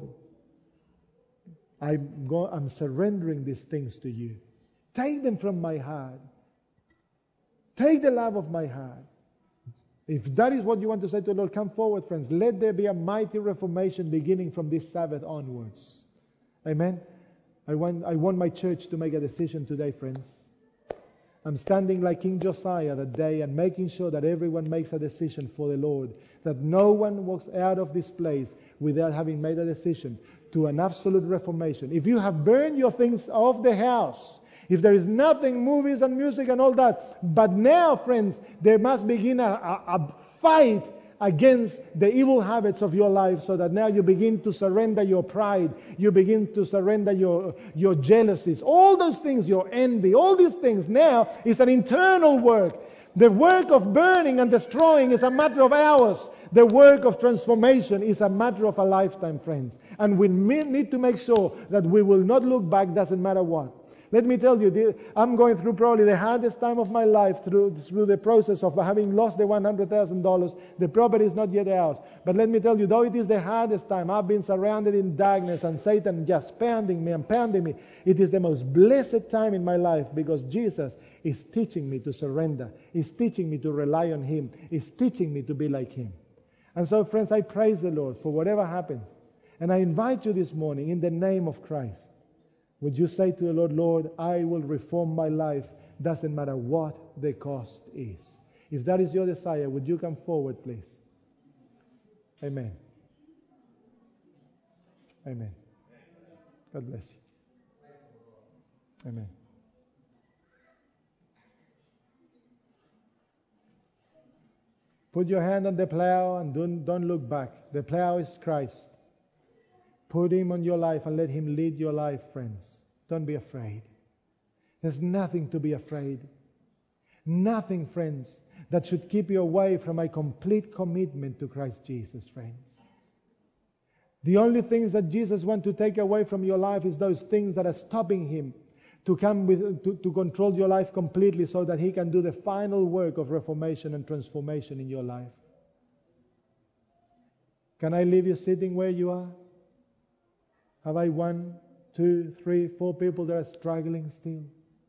[SPEAKER 1] I'm, go, I'm surrendering these things to you. Take them from my heart. Take the love of my heart. If that is what you want to say to the Lord, come forward, friends. Let there be a mighty reformation beginning from this Sabbath onwards. Amen. I want, I want my church to make a decision today, friends. I'm standing like King Josiah that day and making sure that everyone makes a decision for the Lord. That no one walks out of this place without having made a decision to an absolute reformation. If you have burned your things off the house, if there is nothing, movies and music and all that, but now, friends, there must begin a, a, a fight against the evil habits of your life, so that now you begin to surrender your pride, you begin to surrender your, your jealousies, all those things, your envy, all these things now is an internal work. The work of burning and destroying is a matter of hours. The work of transformation is a matter of a lifetime, friends. And we need to make sure that we will not look back, doesn't matter what. Let me tell you, I'm going through probably the hardest time of my life through, through the process of having lost the one hundred thousand dollars. The property is not yet ours. But let me tell you, though it is the hardest time, I've been surrounded in darkness and Satan just pounding me and pounding me. It is the most blessed time in my life because Jesus is teaching me to surrender. He's teaching me to rely on Him. He's teaching me to be like Him. And so, friends, I praise the Lord for whatever happens. And I invite you this morning in the name of Christ. Would you say to the Lord, Lord, I will reform my life, doesn't matter what the cost is. If that is your desire, would you come forward, please? Amen. Amen. God bless you. Amen. Put your hand on the plow and don't, don't look back. The plow is Christ. Put Him on your life and let Him lead your life, friends. Don't be afraid. There's nothing to be afraid. Nothing, friends, that should keep you away from a complete commitment to Christ Jesus, friends. The only things that Jesus wants to take away from your life is those things that are stopping Him to come with, to, to control your life completely so that He can do the final work of reformation and transformation in your life. Can I leave you sitting where you are? Have I one, two, three, four people that are struggling still?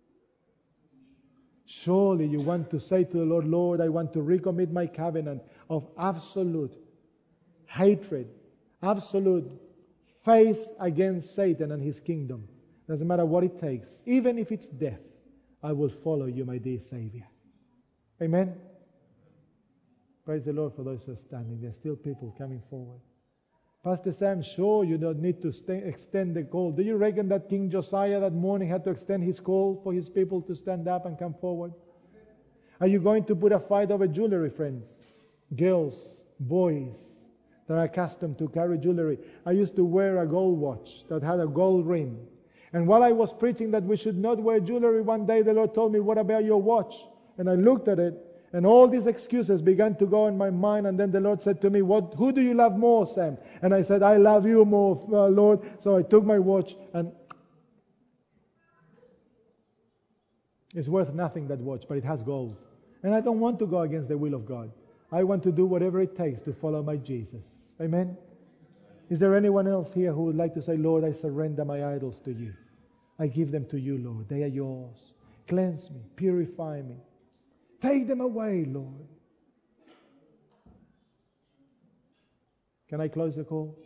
[SPEAKER 1] Surely you want to say to the Lord, Lord, I want to recommit my covenant of absolute hatred, absolute face against Satan and his kingdom. Doesn't matter what it takes. Even if it's death, I will follow you, my dear Savior. Amen? Praise the Lord for those who are standing. There are still people coming forward. Pastor Sam, sure, you don't need to stay, extend the call. Do you reckon that King Josiah that morning had to extend his call for his people to stand up and come forward? Are you going to put a fight over jewelry, friends? Girls, boys that are accustomed to carry jewelry. I used to wear a gold watch that had a gold ring. And while I was preaching that we should not wear jewelry, one day the Lord told me, what about your watch? And I looked at it, and all these excuses began to go in my mind. And then the Lord said to me, "What? Who do you love more, Sam?" And I said, "I love you more, uh, Lord." So I took my watch, and it's worth nothing, that watch, but it has gold. And I don't want to go against the will of God. I want to do whatever it takes to follow my Jesus. Amen? Is there anyone else here who would like to say, Lord, I surrender my idols to you. I give them to you, Lord. They are yours. Cleanse me. Purify me. Take them away, Lord. Can I close the call?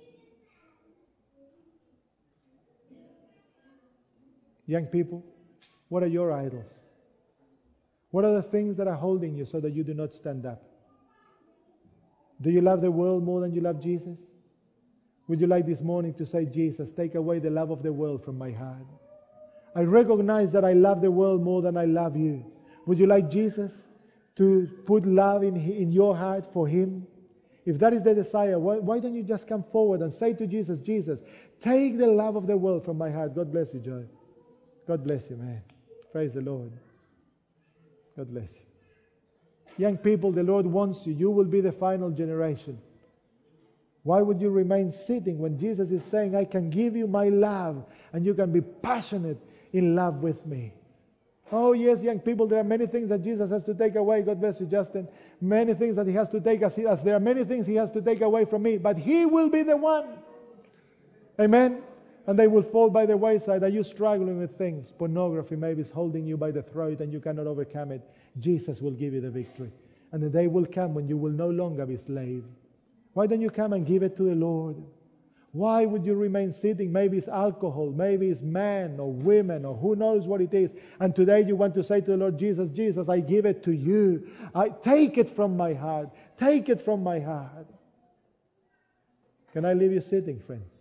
[SPEAKER 1] Young people, what are your idols? What are the things that are holding you so that you do not stand up? Do you love the world more than you love Jesus? Would you like this morning to say, Jesus, take away the love of the world from my heart? I recognize that I love the world more than I love you. Would you like Jesus to put love in, in your heart for Him? If that is the desire, why, why don't you just come forward and say to Jesus, Jesus, take the love of the world from my heart. God bless you, Joy. God bless you, man. Praise the Lord. God bless you. Young people, the Lord wants you. You will be the final generation. Why would you remain sitting when Jesus is saying, I can give you my love and you can be passionate in love with me? Oh yes, young people, there are many things that Jesus has to take away. God bless you, Justin. Many things that He has to take as, as there are many things He has to take away from me, but He will be the one. Amen? And they will fall by the wayside. Are you struggling with things? Pornography maybe is holding you by the throat and you cannot overcome it. Jesus will give you the victory. And the day will come when you will no longer be slave. Why don't you come and give it to the Lord? Why would you remain sitting? Maybe it's alcohol, maybe it's men or women or who knows what it is. And today you want to say to the Lord Jesus, Jesus, I give it to you. I take it from my heart. Take it from my heart. Can I leave you sitting, friends?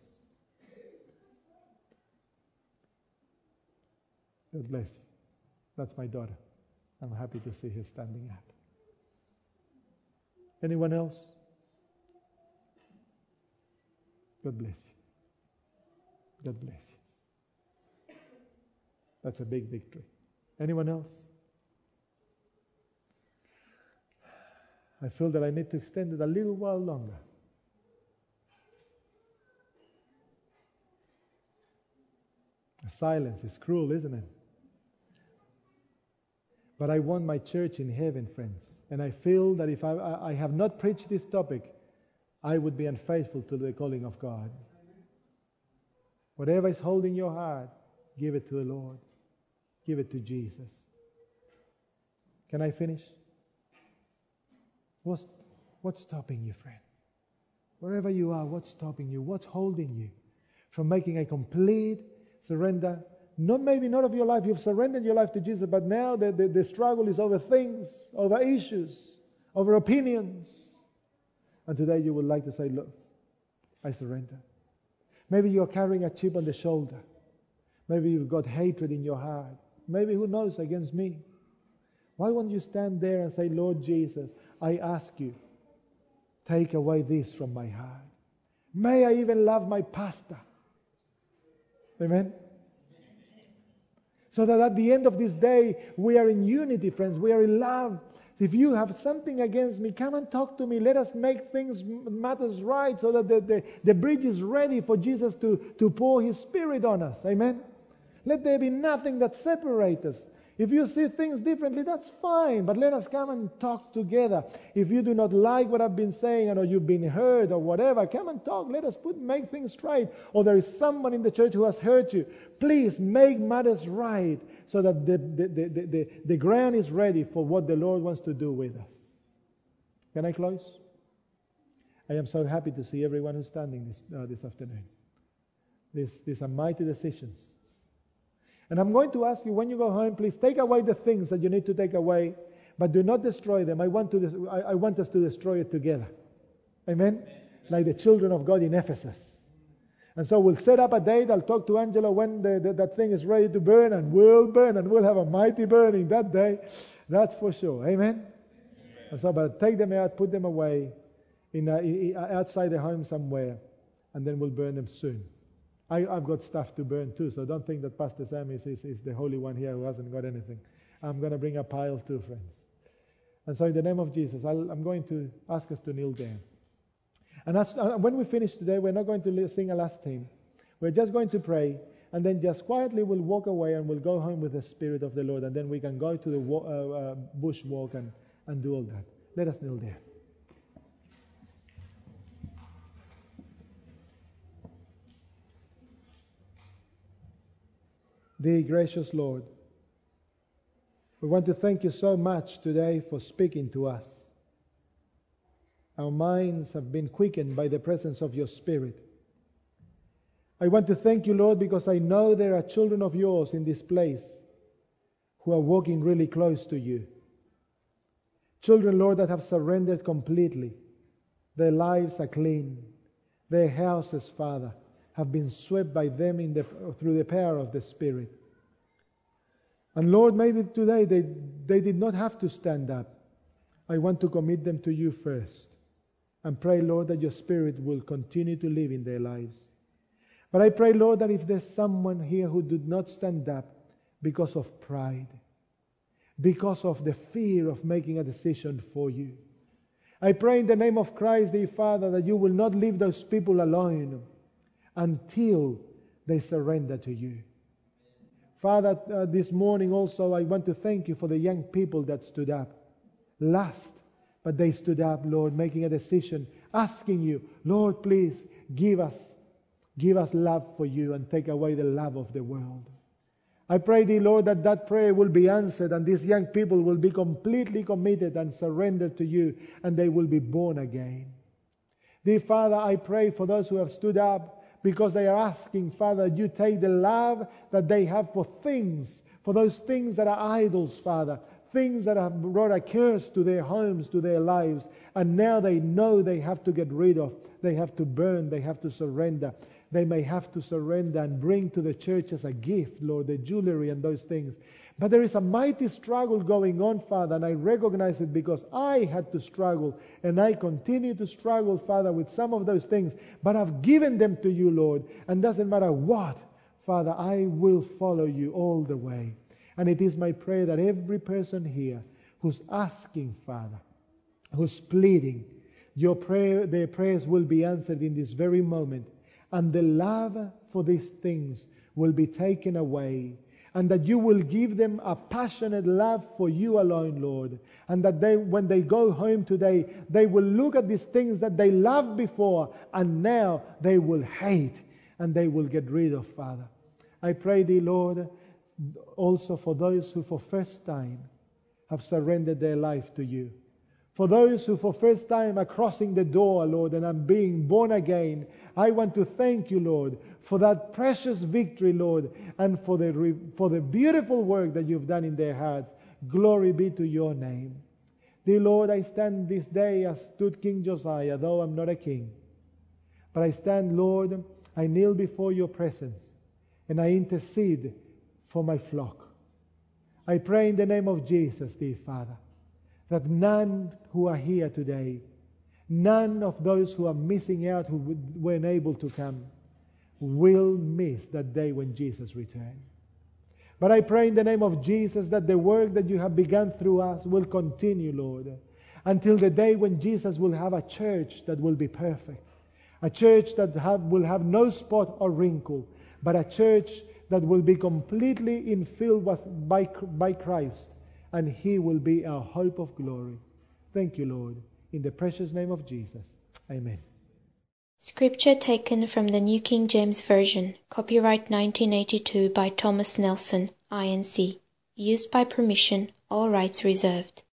[SPEAKER 1] God bless you. That's my daughter. I'm happy to see her standing up. Anyone else? God bless you. God bless you. That's a big victory. Anyone else? I feel that I need to extend it a little while longer. The silence is cruel, isn't it? But I want my church in heaven, friends. And I feel that if I, I have not preached this topic, I would be unfaithful to the calling of God. Whatever is holding your heart, give it to the Lord. Give it to Jesus. Can I finish? What's, what's stopping you, friend? Wherever you are, what's stopping you? What's holding you from making a complete surrender? Not maybe not of your life. You've surrendered your life to Jesus, but now the, the, the struggle is over things, over issues, over opinions. And today you would like to say, look, I surrender. Maybe you're carrying a chip on the shoulder. Maybe you've got hatred in your heart. Maybe, who knows, against me. Why won't you stand there and say, Lord Jesus, I ask you, take away this from my heart. May I even love my pastor. Amen? So that at the end of this day, we are in unity, friends. We are in love. If you have something against me, come and talk to me. Let us make things, matters right, so that the, the, the bridge is ready for Jesus to, to pour His Spirit on us. Amen? Let there be nothing that separates us. If you see things differently, that's fine. But let us come and talk together. If you do not like what I've been saying, or you've been hurt, or whatever, come and talk. Let us put make things right. Or there is someone in the church who has hurt you. Please make matters right, so that the, the, the, the, the, the ground is ready for what the Lord wants to do with us. Can I close? I am so happy to see everyone who's standing this, uh, this afternoon. These, these are mighty decisions. And I'm going to ask you, when you go home, please take away the things that you need to take away, but do not destroy them. I want to. I, I want us to destroy it together. Amen? Amen? Like the children of God in Ephesus. And so we'll set up a date. I'll talk to Angela when the, the, that thing is ready to burn, and we'll burn, and we'll have a mighty burning that day. That's for sure. Amen? Amen. And so, but take them out, put them away in, a, in outside the home somewhere, and then we'll burn them soon. I, I've got stuff to burn too, so don't think that Pastor Sam is, is, is the holy one here who hasn't got anything. I'm going to bring a pile too, friends. And so in the name of Jesus, I'll, I'm going to ask us to kneel down. And as, uh, when we finish today, we're not going to sing a last hymn. We're just going to pray, and then just quietly we'll walk away and we'll go home with the Spirit of the Lord, and then we can go to the wa- uh, uh, bush walk and, and do all that. Let us kneel down. Dear gracious Lord, we want to thank you so much today for speaking to us. Our minds have been quickened by the presence of your Spirit. I want to thank you, Lord, because I know there are children of yours in this place who are walking really close to you. Children, Lord, that have surrendered completely. Their lives are clean. Their houses, Father, have been swept by them in the, through the power of the Spirit. And Lord, maybe today they, they did not have to stand up. I want to commit them to you first. And pray, Lord, that your Spirit will continue to live in their lives. But I pray, Lord, that if there's someone here who did not stand up because of pride, because of the fear of making a decision for you, I pray in the name of Christ, dear Father, that you will not leave those people alone until they surrender to you. Father, uh, this morning also I want to thank you for the young people that stood up. Last, but they stood up, Lord, making a decision, asking you, Lord, please give us, give us love for you and take away the love of the world. I pray thee, Lord, that that prayer will be answered and these young people will be completely committed and surrendered to you, and they will be born again. Dear Father, I pray for those who have stood up because they are asking, Father, you take the love that they have for things, for those things that are idols, Father, things that have brought a curse to their homes, to their lives, and now they know they have to get rid of, they have to burn, they have to surrender. They may have to surrender and bring to the church as a gift, Lord, the jewelry and those things. But there is a mighty struggle going on, Father, and I recognize it because I had to struggle, and I continue to struggle, Father, with some of those things. But I've given them to you, Lord, and doesn't matter what, Father, I will follow you all the way. And it is my prayer that every person here who's asking, Father, who's pleading, your prayer, their prayers will be answered in this very moment. And the love for these things will be taken away. and that you will give them a passionate love for you alone, Lord. And that they, when they go home today, they will look at these things that they loved before, and now they will hate, and they will get rid of, Father. I pray thee, Lord, also for those who for first time have surrendered their life to you. For those who for first time are crossing the door, Lord, and are being born again, I want to thank you, Lord, for that precious victory, Lord, and for the re- for the beautiful work that you've done in their hearts. Glory be to your name. Dear Lord, I stand this day as stood King Josiah, though I'm not a king. But I stand, Lord, I kneel before your presence, and I intercede for my flock. I pray in the name of Jesus, dear Father, that none who are here today, none of those who are missing out, who weren't able to come, will miss that day when Jesus returns. But I pray in the name of Jesus that the work that you have begun through us will continue, Lord, until the day when Jesus will have a church that will be perfect, a church that have, will have no spot or wrinkle, but a church that will be completely infilled with, by, by Christ, and He will be our hope of glory. Thank you, Lord. In the precious name of Jesus. Amen.
[SPEAKER 2] Scripture taken from the New King James Version, copyright nineteen eighty-two by Thomas Nelson, I N C. Used by permission, all rights reserved.